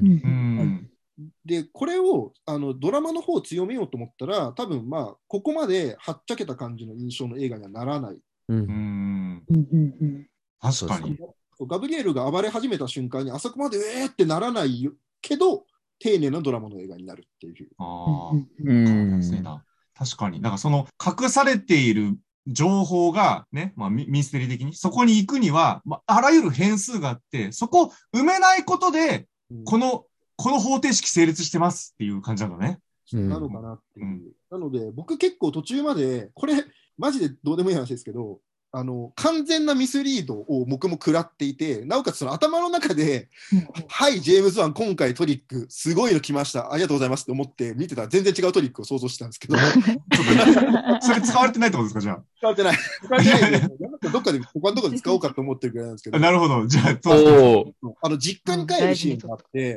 で、これをドラマの方を強めようと思ったら、多分ここまではっちゃけた感じの印象の映画にはならない。 確かに。 ガブリエルが暴れ始めた瞬間に、あそこまでってならないけど、丁寧なドラマの映画になるっていう。 確かに。だから隠されている情報がね、ミステリー的にそこに行くには、あらゆる変数があって、そこを埋めないことで、この方程式成立してますっていう感じなんだね。 なのかなっていう。なので、僕結構途中まで、これ、マジでどうでもいい話ですけど、完全なミスリードを僕も食らっていて、なおかつ頭の中で、はい、ジェームズ・ワン、今回トリック、すごいの来ました、ありがとうございますって思って見てたら全然違うトリックを想像してたんですけど。 それ使われてないってことですか、じゃあ。 使われてない。使われてない。どっかで、他のところで使おうかと思ってるぐらいなんですけど。 なるほど。じゃあ、実家に帰るシーンがあって、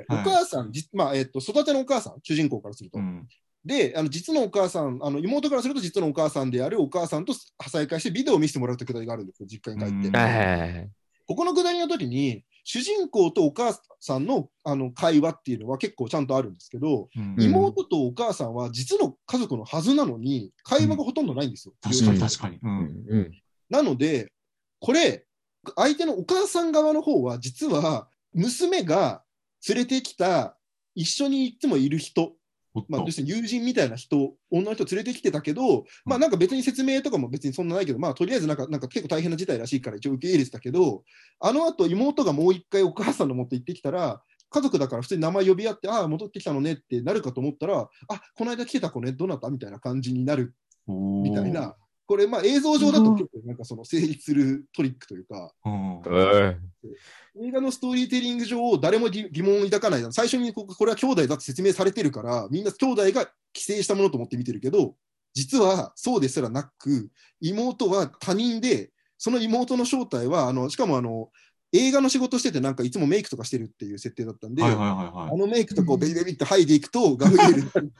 お母さん、育てのお母さん、主人公からすると。で、実のお母さん、妹からすると実のお母さんであるお母さんと再会してビデオを見せてもらうってくだりがあるんですよ、実家に帰って。ここのくだりの時に、主人公とお母さんの、会話っていうのは結構ちゃんとあるんですけど、妹とお母さんは実の家族のはずなのに、会話がほとんどないんですよ。 確かに。 なので、これ、相手のお母さん側の方は、実は娘が連れてきた、一緒にいつもいる人、要するに友人みたいな人、女の人連れてきてたけど、なんか別に説明とかも別にそんなないけど、とりあえずなんか結構大変な事態らしいから一応受け入れてたけど、あの後妹がもう一回お母さんの持って行ってきたら、家族だから普通に名前呼び合って、ああ、戻ってきたのねってなるかと思ったら、あ、この間来てた子ね、どなたみたいな感じになるみたいな、これ映像上だと結構なんか成立するトリックというか、映画のストーリーテリング上、誰も疑問を抱かない。最初にこれは兄弟だって説明されてるから、みんな兄弟が寄生したものと思って見てるけど、実はそうですらなく、妹は他人で、その妹の正体は、しかも映画の仕事してて、なんかいつもメイクとかしてるっていう設定だったんで、メイクとこうベリベリって剥いでいくと、ガブリエルになる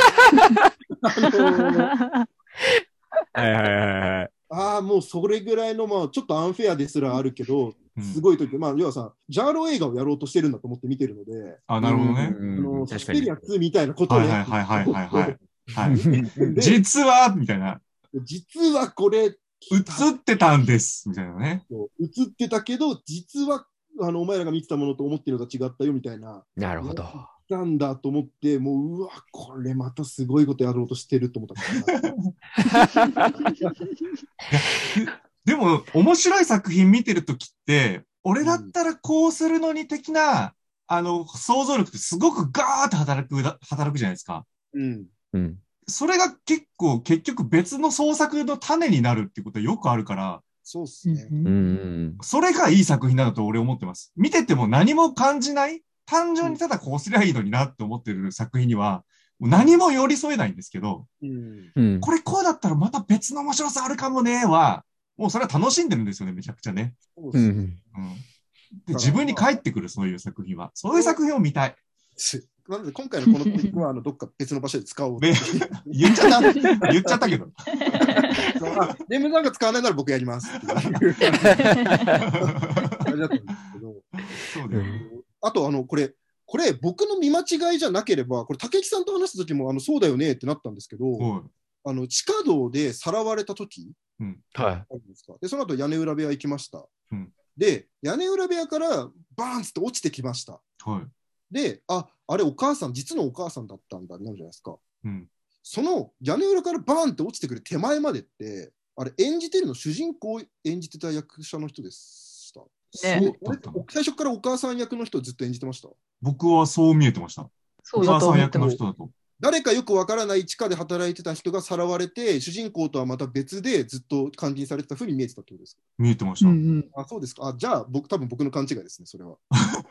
っていう。もうそれぐらいの、ちょっとアンフェアですらあるけど、すごい時、要はさ、ジャーロ映画をやろうとしてるんだと思って見てるので、 なるほどね。 サスペリア2みたいなことをやって実は、みたいな。 実はこれ、映ってたんです、みたいなね。 映ってたけど、実は、お前らが見てたものと思ってるのと違ったよ、みたいな。 なるほど。 なんだと思って、もう、うわ、これまたすごいことやろうとしてると思ったから。 でも、面白い作品見てるときって、俺だったらこうするのに的な、想像力ってすごくガーって働くじゃないですか。 うん。 うん。 それが結局別の創作の種になるっていうことはよくあるから、 そうっすね。 それがいい作品だと俺思ってます。見てても何も感じない、単純にただこうすりゃいいのになって思ってる作品には、もう何も寄り添えないんですけど、これこうだったらまた別の面白さあるかもねは、もうそれは楽しんでるんですよね、めちゃくちゃね。で自分に返ってくる、そういう作品は。そういう作品を見たい。 なので今回のこのトピックはどっか別の場所で使おうと。 言っちゃったけど。 ジェームズ・ワンが使わないなら僕やりますっていう。あれだったんですけど。そうだよね。あと、これ僕の見間違いじゃなければ、これ竹内さんと話した時もそうだよねってなったんですけど、地下道でさらわれた時、でその後屋根裏部屋行きました。で、屋根裏部屋からバーンって落ちてきました。で、あれお母さん、実のお母さんだったんだになるじゃないですか。その屋根裏からバーンって落ちてくる手前までって、あれ演じてるの主人公を演じてた役者の人でした。最初からお母さん役の人をずっと演じてました。 僕はそう見えてました。お母さん役の人だと。 誰かよくわからない地下で働いてた人がさらわれて、主人公とはまた別でずっと監禁されてた風に見えてたってことですか？ 見えてました。 あ、そうですか。じゃあ多分僕の勘違いですね、それは。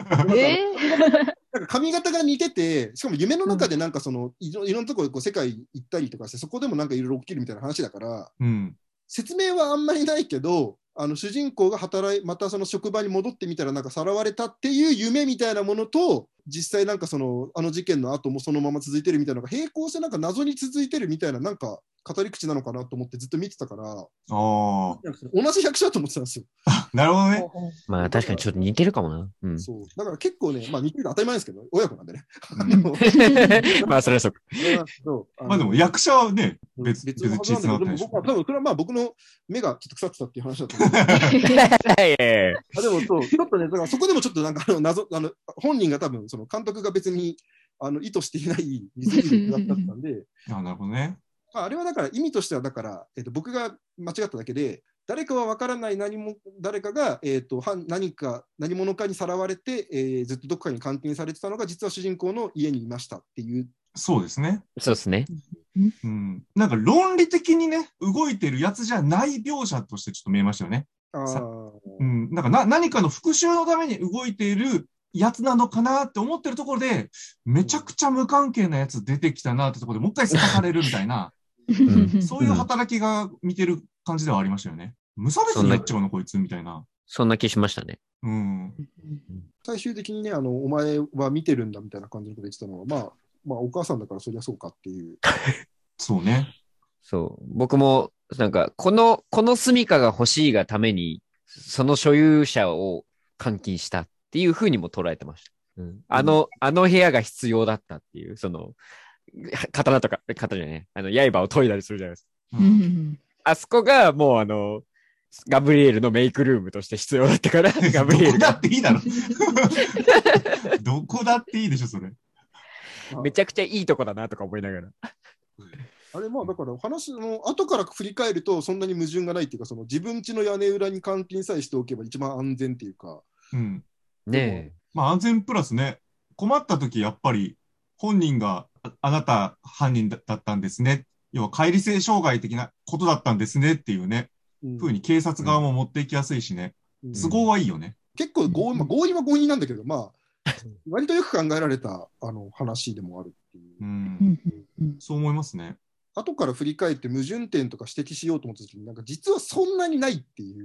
なんか髪型が似てて、しかも夢の中でなんかいろんなところ世界行ったりとかして、そこでもなんかいろいろ起きるみたいな話だから、説明はあんまりないけど、主人公がまたその職場に戻ってみたらなんかさらわれたっていう夢みたいなものと、実際なんか事件の後もそのまま続いてるみたいなのが並行してなんか謎に続いてるみたいななんか語り口なのかなと思ってずっと見てたから、同じ役者だと思ってたんですよ。 なるほどね。 まあ確かにちょっと似てるかもな。 そう。だから結構ね、まあ似てる当たり前ですけど、親子なんでね。 まあそれはそうか。 まあでも役者はね、別のはずなんだけど、多分それはまあ僕の目がちょっと腐ってたっていう話だと思う。でもそう、ちょっとね、だからそこでもちょっとなんか本人が多分監督が別に意図していないミスリードだったんで。 なるほどね。 あれはだから意味としてはだから、僕が間違っただけで、誰かは分からない誰かが、何者かにさらわれて、ずっとどこかに監禁されてたのが実は主人公の家にいましたっていう。 そうですね。 そうですね。 なんか論理的にね、動いてるやつじゃない描写としてちょっと見えましたよね。なんか何かの復讐のために動いているやつなのかなって思ってるところで、めちゃくちゃ無関係なやつ出てきたなってところでもう一回透かされるみたいな、そういう働きが見てる感じではありましたよね。無差別にやっちゃうのこいつみたいな。 そんな気しましたね。 最終的にね、お前は見てるんだみたいな感じのこと言ってたのは、まあお母さんだからそりゃそうかっていう。 そうね。 そう。僕も、なんか、この住処が欲しいがために、その所有者を監禁したっていう風にも捉えてました。あの部屋が必要だったっていう、刀じゃない、刃を研いだりするじゃないですか。あそこがもうガブリエルのメイクルームとして必要だったから、ガブリエル。 どこだっていいだろ。どこだっていいでしょ、それ。 めちゃくちゃいいとこだなとか思いながら。 あれ、まあだから話の後から振り返るとそんなに矛盾がないっていうか、自分家の屋根裏に監禁さえしておけば一番安全っていうか。 ねえ。 まあ安全プラスね、困った時やっぱり本人があなた犯人だったんですね。要は乖離性障害的なことだったんですねっていうね、風に警察側も持っていきやすいしね、都合はいいよね。 結構強引は強引なんだけど、まあ、割とよく考えられた話でもあるっていう。 そう思いますね。 後から振り返って矛盾点とか指摘しようと思った時に、なんか実はそんなにないっていう。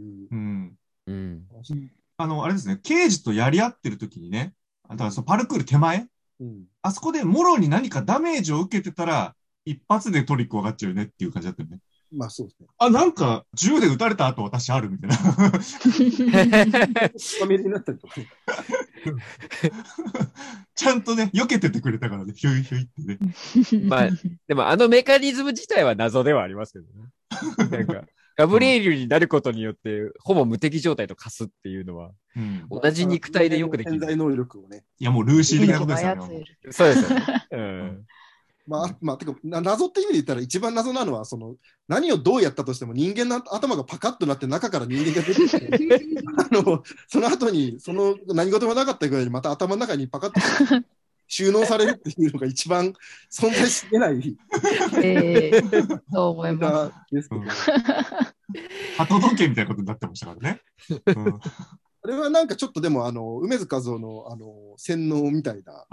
あれですね、刑事とやり合ってる時にね、だからパルクール手前、あそこでもろに何かダメージを受けてたら、一発でトリック分かっちゃうよねっていう感じだったよね。 まあそうですね。 なんか銃で撃たれた後私あるみたいな。ちゃんとね、避けててくれたからね、ひょいひょいってね。 まあ、でもメカニズム自体は謎ではありますけどね。なんか、 ガブリエルになることによって、ほぼ無敵状態と化すっていうのは、同じ肉体でよくできる。 潜在能力をね。 いや、もうルーシー的なことですよね。 そうですよね。 てか、謎って意味で言ったら一番謎なのは、何をどうやったとしても人間の頭がパカッとなって中から人間が出てきて、その後に、何事もなかったぐらいにまた頭の中にパカッと収納されるっていうのが一番存在し得ない。 そう思います。 鳩時計みたいなことになってましたからね。 あれはなんかちょっとでも梅津和夫の洗脳みたいな、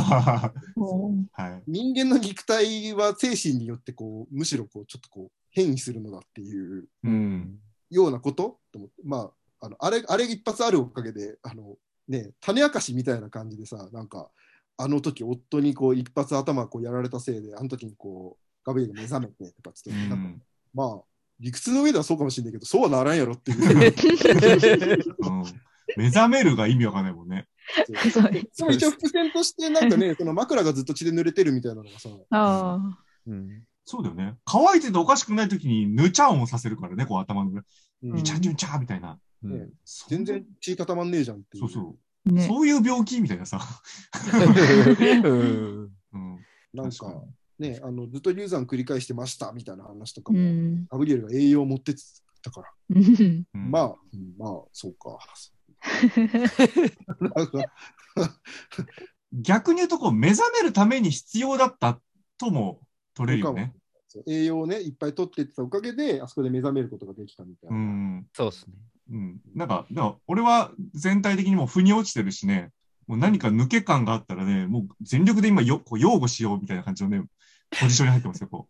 人間の肉体は精神によってむしろちょっと変異するのだっていうようなことと思って、あれ一発あるおかげで種明かしみたいな感じでさ、なんかあの時夫に一発頭やられたせいであの時にガブリエルが目覚めてとかつって、理屈の上ではそうかもしれないけど、そうはならんやろっていう。 目覚めるが意味わかんないもんね。 その一応伏線としてなんかね、その枕がずっと血で濡れてるみたいなのがさ。 そうだよね。乾いてておかしくない時にぬちゃんをさせるからね、頭の上。ぬちゃんぬちゃんみたいな。 全然血固まんねえじゃんっていう。 そういう病気みたいなさ。 なんか。ね、ずっと流産繰り返してましたみたいな話とかも、ガブリエルが栄養を持ってたから。そうか。 逆に言うと目覚めるために必要だったとも取れるよね。 栄養をね、いっぱい取っていったおかげで、あそこで目覚めることができたみたいな。 そうですね。なんか俺は全体的にもう腑に落ちてるしね、もう何か抜け感があったらね、もう全力で今擁護しようみたいな感じのね、ポジションに入ってますよ、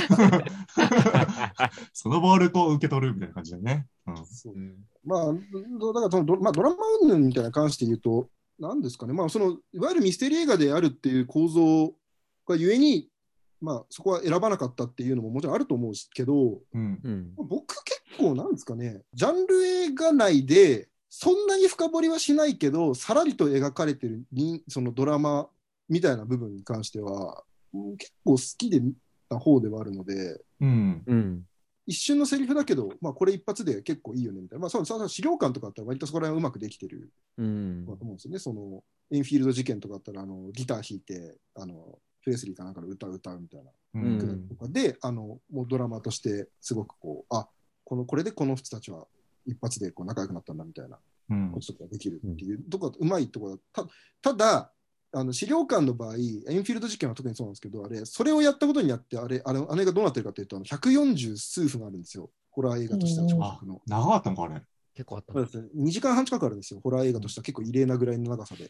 そのボール受け取るみたいな感じだよね。だからドラマ云々みたいな関して言うと、なんですかね、いわゆるミステリー映画であるっていう構造がゆえに、そこは選ばなかったっていうのももちろんあると思うけど、僕結構なんですかね、ジャンル映画内でそんなに深掘りはしないけど、さらりと描かれてるそのドラマみたいな部分に関しては、結構好きで見た方ではあるので、一瞬のセリフだけど、これ一発で結構いいよねみたいな、資料館とかあったら割とそこら辺うまくできてると思うんですよね。エンフィールド事件とかあったらギター弾いてプレスリーかなんかの歌うみたいな、とかでもうドラマとしてすごくこれでこの人たちは一発で仲良くなったんだみたいなこととかできるっていうところがうまいところだ。ただ資料館の場合、エンフィールド事件は特にそうなんですけど、それをやったことによって、あれがどうなってるかというと、140数分あるんですよ、ホラー映画としては長尺の。 長かったのか、あれ。 結構あった。 2時間半近くあるんですよ、ホラー映画としては結構異例なぐらいの長さで。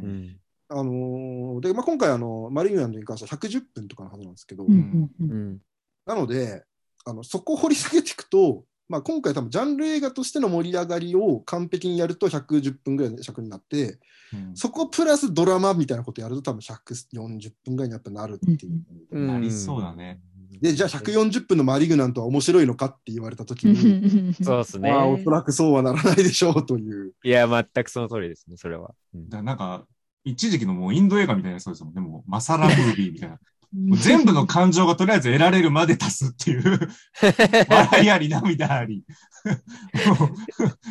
で今回マリーランドに関しては110分とかのはずなんですけど、なのでそこを掘り下げていくと、今回多分ジャンル映画としての盛り上がりを完璧にやると110分ぐらいの尺になって、そこプラスドラマみたいなことやると多分140分ぐらいにやっぱなるっていう。 なりそうだね。 で、じゃあ140分のマリグナントは面白いのかって言われたときに、 そうですね。 おそらくそうはならないでしょうという。 いや、全くその通りですね、それは。 なんか、一時期のもうインド映画みたいなそうですもんね。もうマサラムービーみたいな。もう全部の感情がとりあえず得られるまで足すっていう。笑いあり、涙あり。もう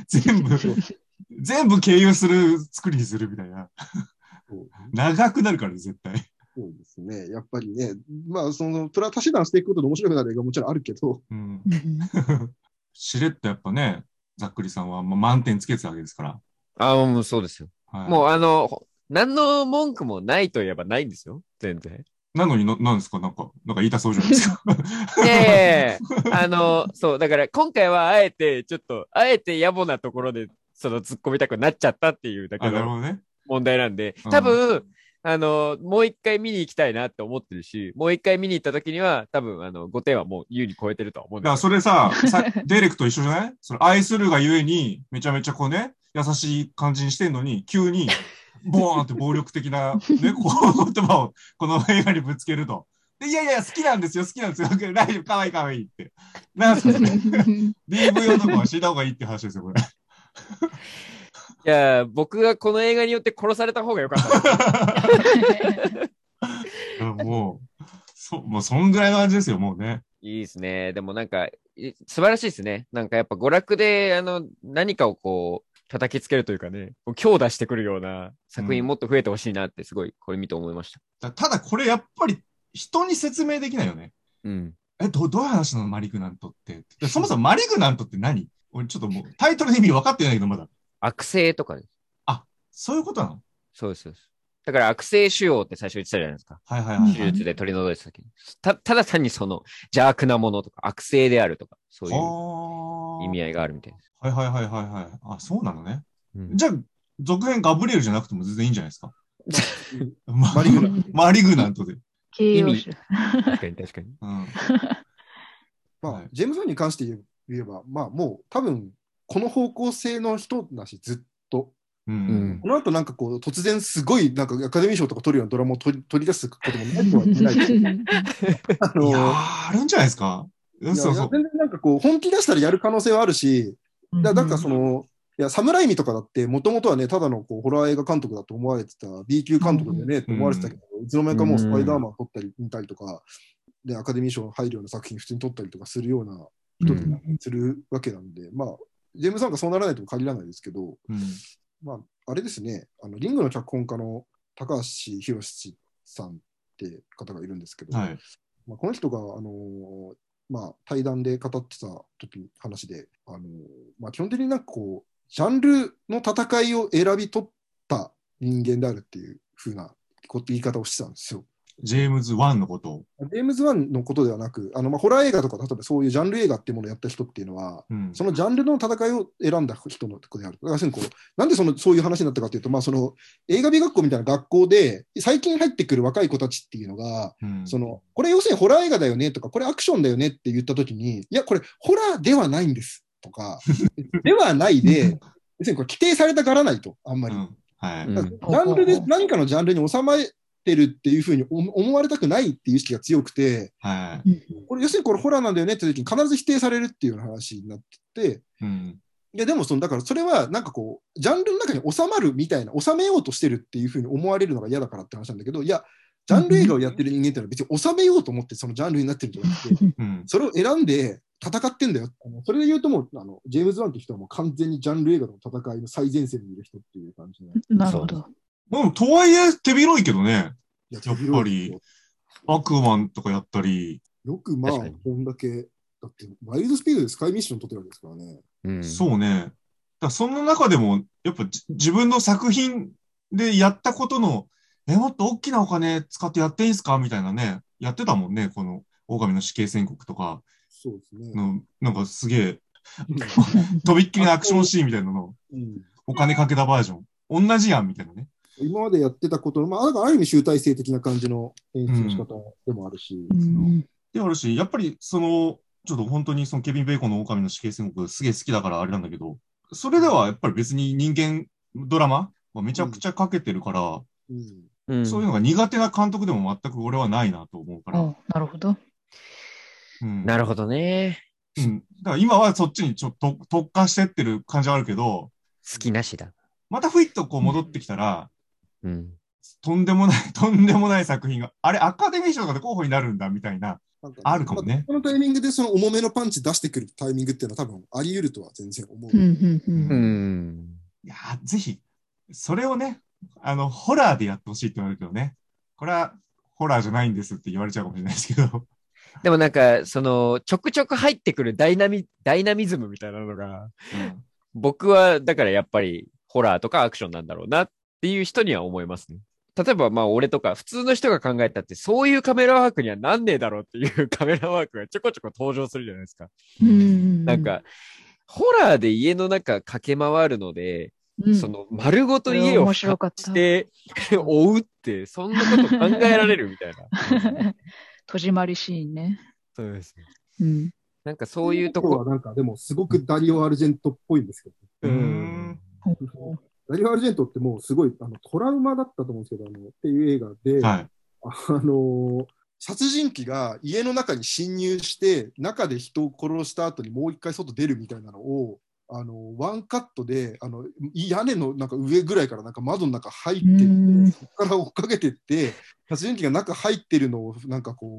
全部経由する作りにするみたいな。長くなるからね、絶対。 そうですね。やっぱりね、プラ足し算していくことで面白くなる映画ももちろんあるけど。 しれっとやっぱね、ざっくりさんは満点つけてたわけですから。 もうそうですよ。もう何の文句もないといえばないんですよ、全然。 なのに何ですかなんか言いたそうじゃないですか。 そう、だから今回はあえて野暮なところで突っ込みたくなっちゃったっていうだけの問題なんで、多分、もう一回見に行きたいなって思ってるし、もう一回見に行った時には、多分、5点はもう優に超えてるとは思うんですよ。 だからそれさ、デレクと一緒じゃない？愛するがゆえに、めちゃめちゃ優しい感じにしてんのに、急に、ボーンって暴力的な、ね、言葉をこの映画にぶつけると。で、いや、好きなんですよ。大丈夫、かわいいって。なんすかそれ。DV 男は死んだ方がいいって話ですよ、これ。 いや、僕がこの映画によって殺された方が良かった。 もうそんぐらいの感じですよ、もうね。 いいですね。でもなんか、素晴らしいですね。なんかやっぱ娯楽で、何かをこう、叩きつけるというかね、強打してくるような作品もっと増えてほしいなって、すごい、これ見て思いました。 ただこれやっぱり人に説明できないよね。 うん。 どういう話なのマリグナントって。そもそもマリグナントって何？俺ちょっともうタイトルの意味分かってないけどまだ。 悪性とかね。 あ、そういうことなの？ そうです、そうです。だから悪性腫瘍って最初言ってたじゃないですか。 はいはいはい、 手術で取り除いた時に。ただ単にその邪悪なものとか悪性であるとか、そういう意味合いがあるみたいです。 はいはいはいはいはい。あ、そうなのね。 うん、 じゃあ、続編ガブリエルじゃなくても全然いいんじゃないですか？ マリグナント。 マリグナントで。 意味。確かに確かに。 うん、 まあ、ジェームズ・ワンに関して言えば、まあ、もう多分、この方向性の人だし、ずっと。 うん、 この後なんかこう、突然すごいなんかアカデミー賞とか取るようなドラマを取り出すこともないとは言えない。 いやあるんじゃないですか？ そうそう。全然なんかこう、本気出したらやる可能性はあるし、なんかその、いや、サムライミとかだって、もともとはね、ただのこうホラー映画監督だと思われてた、B 級監督でね、と思われてたけど、いつの間にかもうスパイダーマン撮ったり、見たりとか、で、アカデミー賞入るような作品普通に撮ったりとかするような人にするわけなんで、まあ、ジェームズ・ワンがそうならないとも限らないですけど、まあ、あれですね、リングの脚本家の高橋宏さんって方がいるんですけど、 はい、 まあ、この人が、まあ、対談で語ってた話で、まあ、基本的になんかこう、ジャンルの戦いを選び取った人間であるっていう風な言い方をしてたんですよ。 ジェームズ・ワンのことを。 ジェームズ・ワンのことではなく、まあ、ホラー映画とか、例えばそういうジャンル映画っていうものをやった人っていうのは、そのジャンルの戦いを選んだ人のことである。だからこうなんでそういう話になったかというと、まあ、その映画美学校みたいな学校で、最近入ってくる若い子たちっていうのが、これ要するにホラー映画だよねとか、これアクションだよねって言ったときに、いや、これホラーではないんですとか、ではないで、要するにこれ規定されたがらないと、あんまり。はい、ジャンルで、何かのジャンルに収まってるっていうふうに思われたくないっていう意識が強くて、はい、これ要するにこれホラーなんだよねって時に必ず否定されるっていう話になってて、いやでもだからそれはなんかこうジャンルの中に収まるみたいな、収めようとしてるっていうふうに思われるのが嫌だからって話なんだけど、いやジャンル映画をやってる人間っていうのは別に収めようと思ってそのジャンルになってるんじゃなくて、それを選んで戦ってんだよ。それで言うともうジェームズ・ワンって人はもう完全にジャンル映画の戦いの最前線にいる人っていう感じなるほど。 とはいえ手広いけどね。やっぱり、バクマンとかやったり。 よくまあ、こんだけ、だって、ワイルドスピードでスカイミッション撮ってるわけですからね。 そうね。その中でも、やっぱ自分の作品でやったことの、もっと大きなお金使ってやっていいんすかみたいなね、やってたもんね、この、狼の死刑宣告とか。 そうですね。 なんかすげえ、とびっきりのアクションシーンみたいなの、お金かけたバージョン。同じやん、みたいなね。 今までやってたことの、まあ、ある意味集大成的な感じの演出の仕方でもあるし。 であるし、やっぱりちょっと本当にそのケビン・ベーコンの狼の死刑宣告すげえ好きだからあれなんだけど、それではやっぱり別に人間ドラマめちゃくちゃかけてるから、そういうのが苦手な監督でも全く俺はないなと思うから。 なるほど。 なるほどね。 だから今はそっちにちょっと特化してってる感じはあるけど、 好きなしだ。 またふいっとこう戻ってきたら、とんでもない作品が、あれアカデミー賞とかで候補になるんだみたいな、あるかもね。 このタイミングでその重めのパンチ出してくるタイミングっていうのは多分あり得るとは全然思う。 いやぜひ、それをね、ホラーでやってほしいって言われるけどね。これはホラーじゃないんですって言われちゃうかもしれないですけど。 でもなんか、ちょくちょく入ってくるダイナミズムみたいなのが、僕はだからやっぱりホラーとかアクションなんだろうなっていう人には思いますね。例えばまあ俺とか普通の人が考えたってそういうカメラワークにはなんねえだろうっていうカメラワークがちょこちょこ登場するじゃないですか。なんか、ホラーで家の中駆け回るので、その丸ごと家をして追うって、そんなこと考えられるみたいな。 戸締まりシーンね。 そうですね。なんかそういうところはなんかでもすごくダリオ・アルジェントっぽいんですけど、ダリオ・アルジェントってもうすごいトラウマだったと思うんですけど、っていう映画で、殺人鬼が家の中に侵入して中で人を殺した後にもう一回外出るみたいなのをワンカットで屋根のなんか上ぐらいからなんか窓の中入ってってそこから追っかけてって殺人鬼が中入ってるのをなんかこう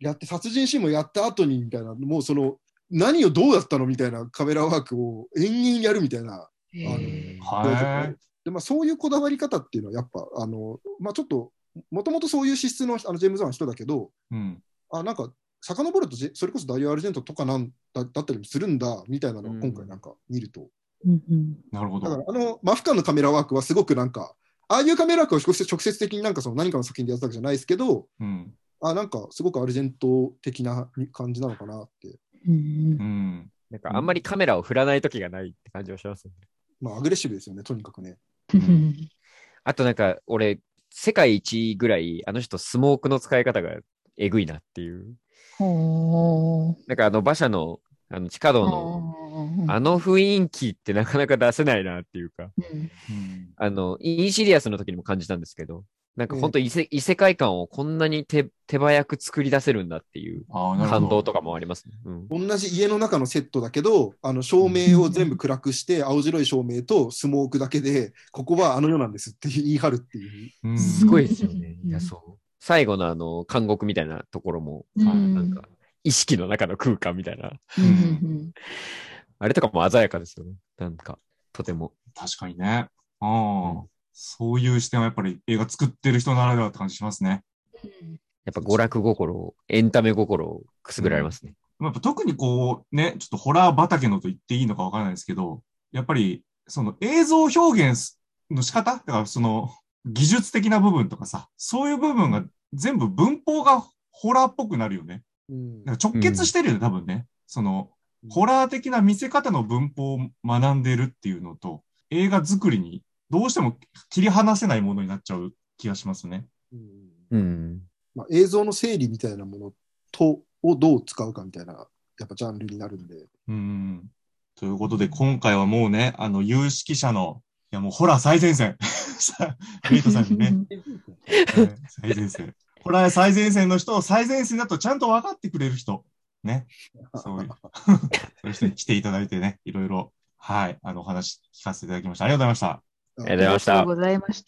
やって、殺人シーンもやった後にみたいな、もうその、何をどうだったのみたいなカメラワークを延々やるみたいな。でそういうこだわり方っていうのはやっぱちょっともともとそういう資質のジェームズ・ワンの人だけど、なんか遡るとそれこそダリオ・アルジェントとかだったりもするんだみたいなのを今回なんか見ると、 なるほど。 だからマフカンのカメラワークはすごくなんかああいうカメラワークを直接的になんかその何かの作品でやったわけじゃないですけど、なんかすごくアルジェント的な感じなのかなって。 なんかあんまりカメラを振らない時がないって感じがしますね。 アグレッシブですよね、とにかくね。 あとなんか俺世界一ぐらいあの人スモークの使い方がえぐいなっていう。なんか馬車の地下道の雰囲気ってなかなか出せないなっていうか、インシリアスの時にも感じたんですけど、なんか本当異世界観をこんなに手早く作り出せるんだっていう感動とかもありますね。 同じ家の中のセットだけど、照明を全部暗くして、青白い照明とスモークだけで、ここはあの世なんですって言い張るっていう。 すごいですよね。いや、そう。最後の監獄みたいなところも、なんか、意識の中の空間みたいな。あれとかも鮮やかですよね。なんか、とても。 確かにね。そういう視点はやっぱり映画作ってる人ならではって感じしますね。 やっぱ娯楽心、エンタメ心をくすぐられますね。 やっぱ特にこうね、ちょっとホラー畑のと言っていいのかわからないですけど、やっぱりその映像表現の仕方だからその技術的な部分とかさ、そういう部分が全部文法がホラーっぽくなるよね。なんか直結してるよね、多分ね。そのホラー的な見せ方の文法を学んでるっていうのと、映画作りにどうしても切り離せないものになっちゃう気がしますね。 映像の整理みたいなものをどう使うかみたいな、やっぱジャンルになるんで。 ということで、今回はもうね、有識者の、いやもうホラー最前線。メイトさんにね。最前線。ホラー最前線の人を最前線だとちゃんと分かってくれる人。ね。そういう人に来ていただいてね、いろいろ、はい、お話聞かせていただきました。ありがとうございました。 ありがとうございました。 ありがとうございました。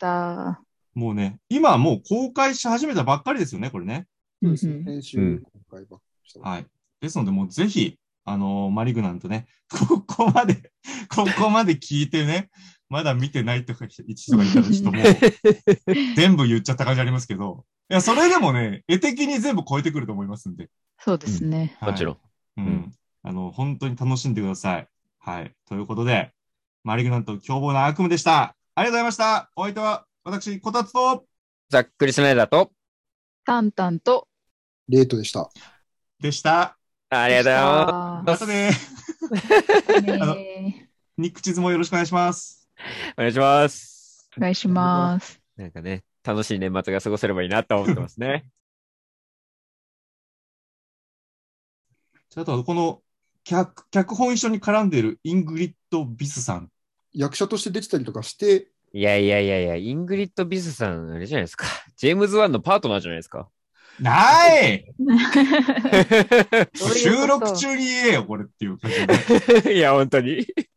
もうね、今はもう公開し始めたばっかりですよね、これね。 そうですね。編集公開ばっかりした。 はい。ですので、もうぜひ、マリグナントね、ここまで聞いてね、まだ見てないとか人がいたらちょっともう、全部言っちゃった感じありますけど、いや、それでもね、絵的に全部超えてくると思いますんで。 そうですね。 もちろん。 本当に楽しんでください。はい。ということで、マリグナント凶暴な悪夢でした。ありがとうございました。お相手は、私、こたつと、 ざっくりスナイダーと、 タンタンと、 レートでした。 ありがとうございます。 またね。ニック地図もよろしくお願いします。 お願いします。 お願いします。 なんかね、楽しい年末が過ごせればいいなと思ってますね。 あとは、この脚本一緒に絡んでいるイングリッド・ビスさん。 役者として出てたりとかして、 いや、イングリッド・ビスさん、あれじゃないですか。ジェームズ・ワンのパートナーじゃないですか。 ない収録中に言えよ、これっていう感じで。 いや、本当に。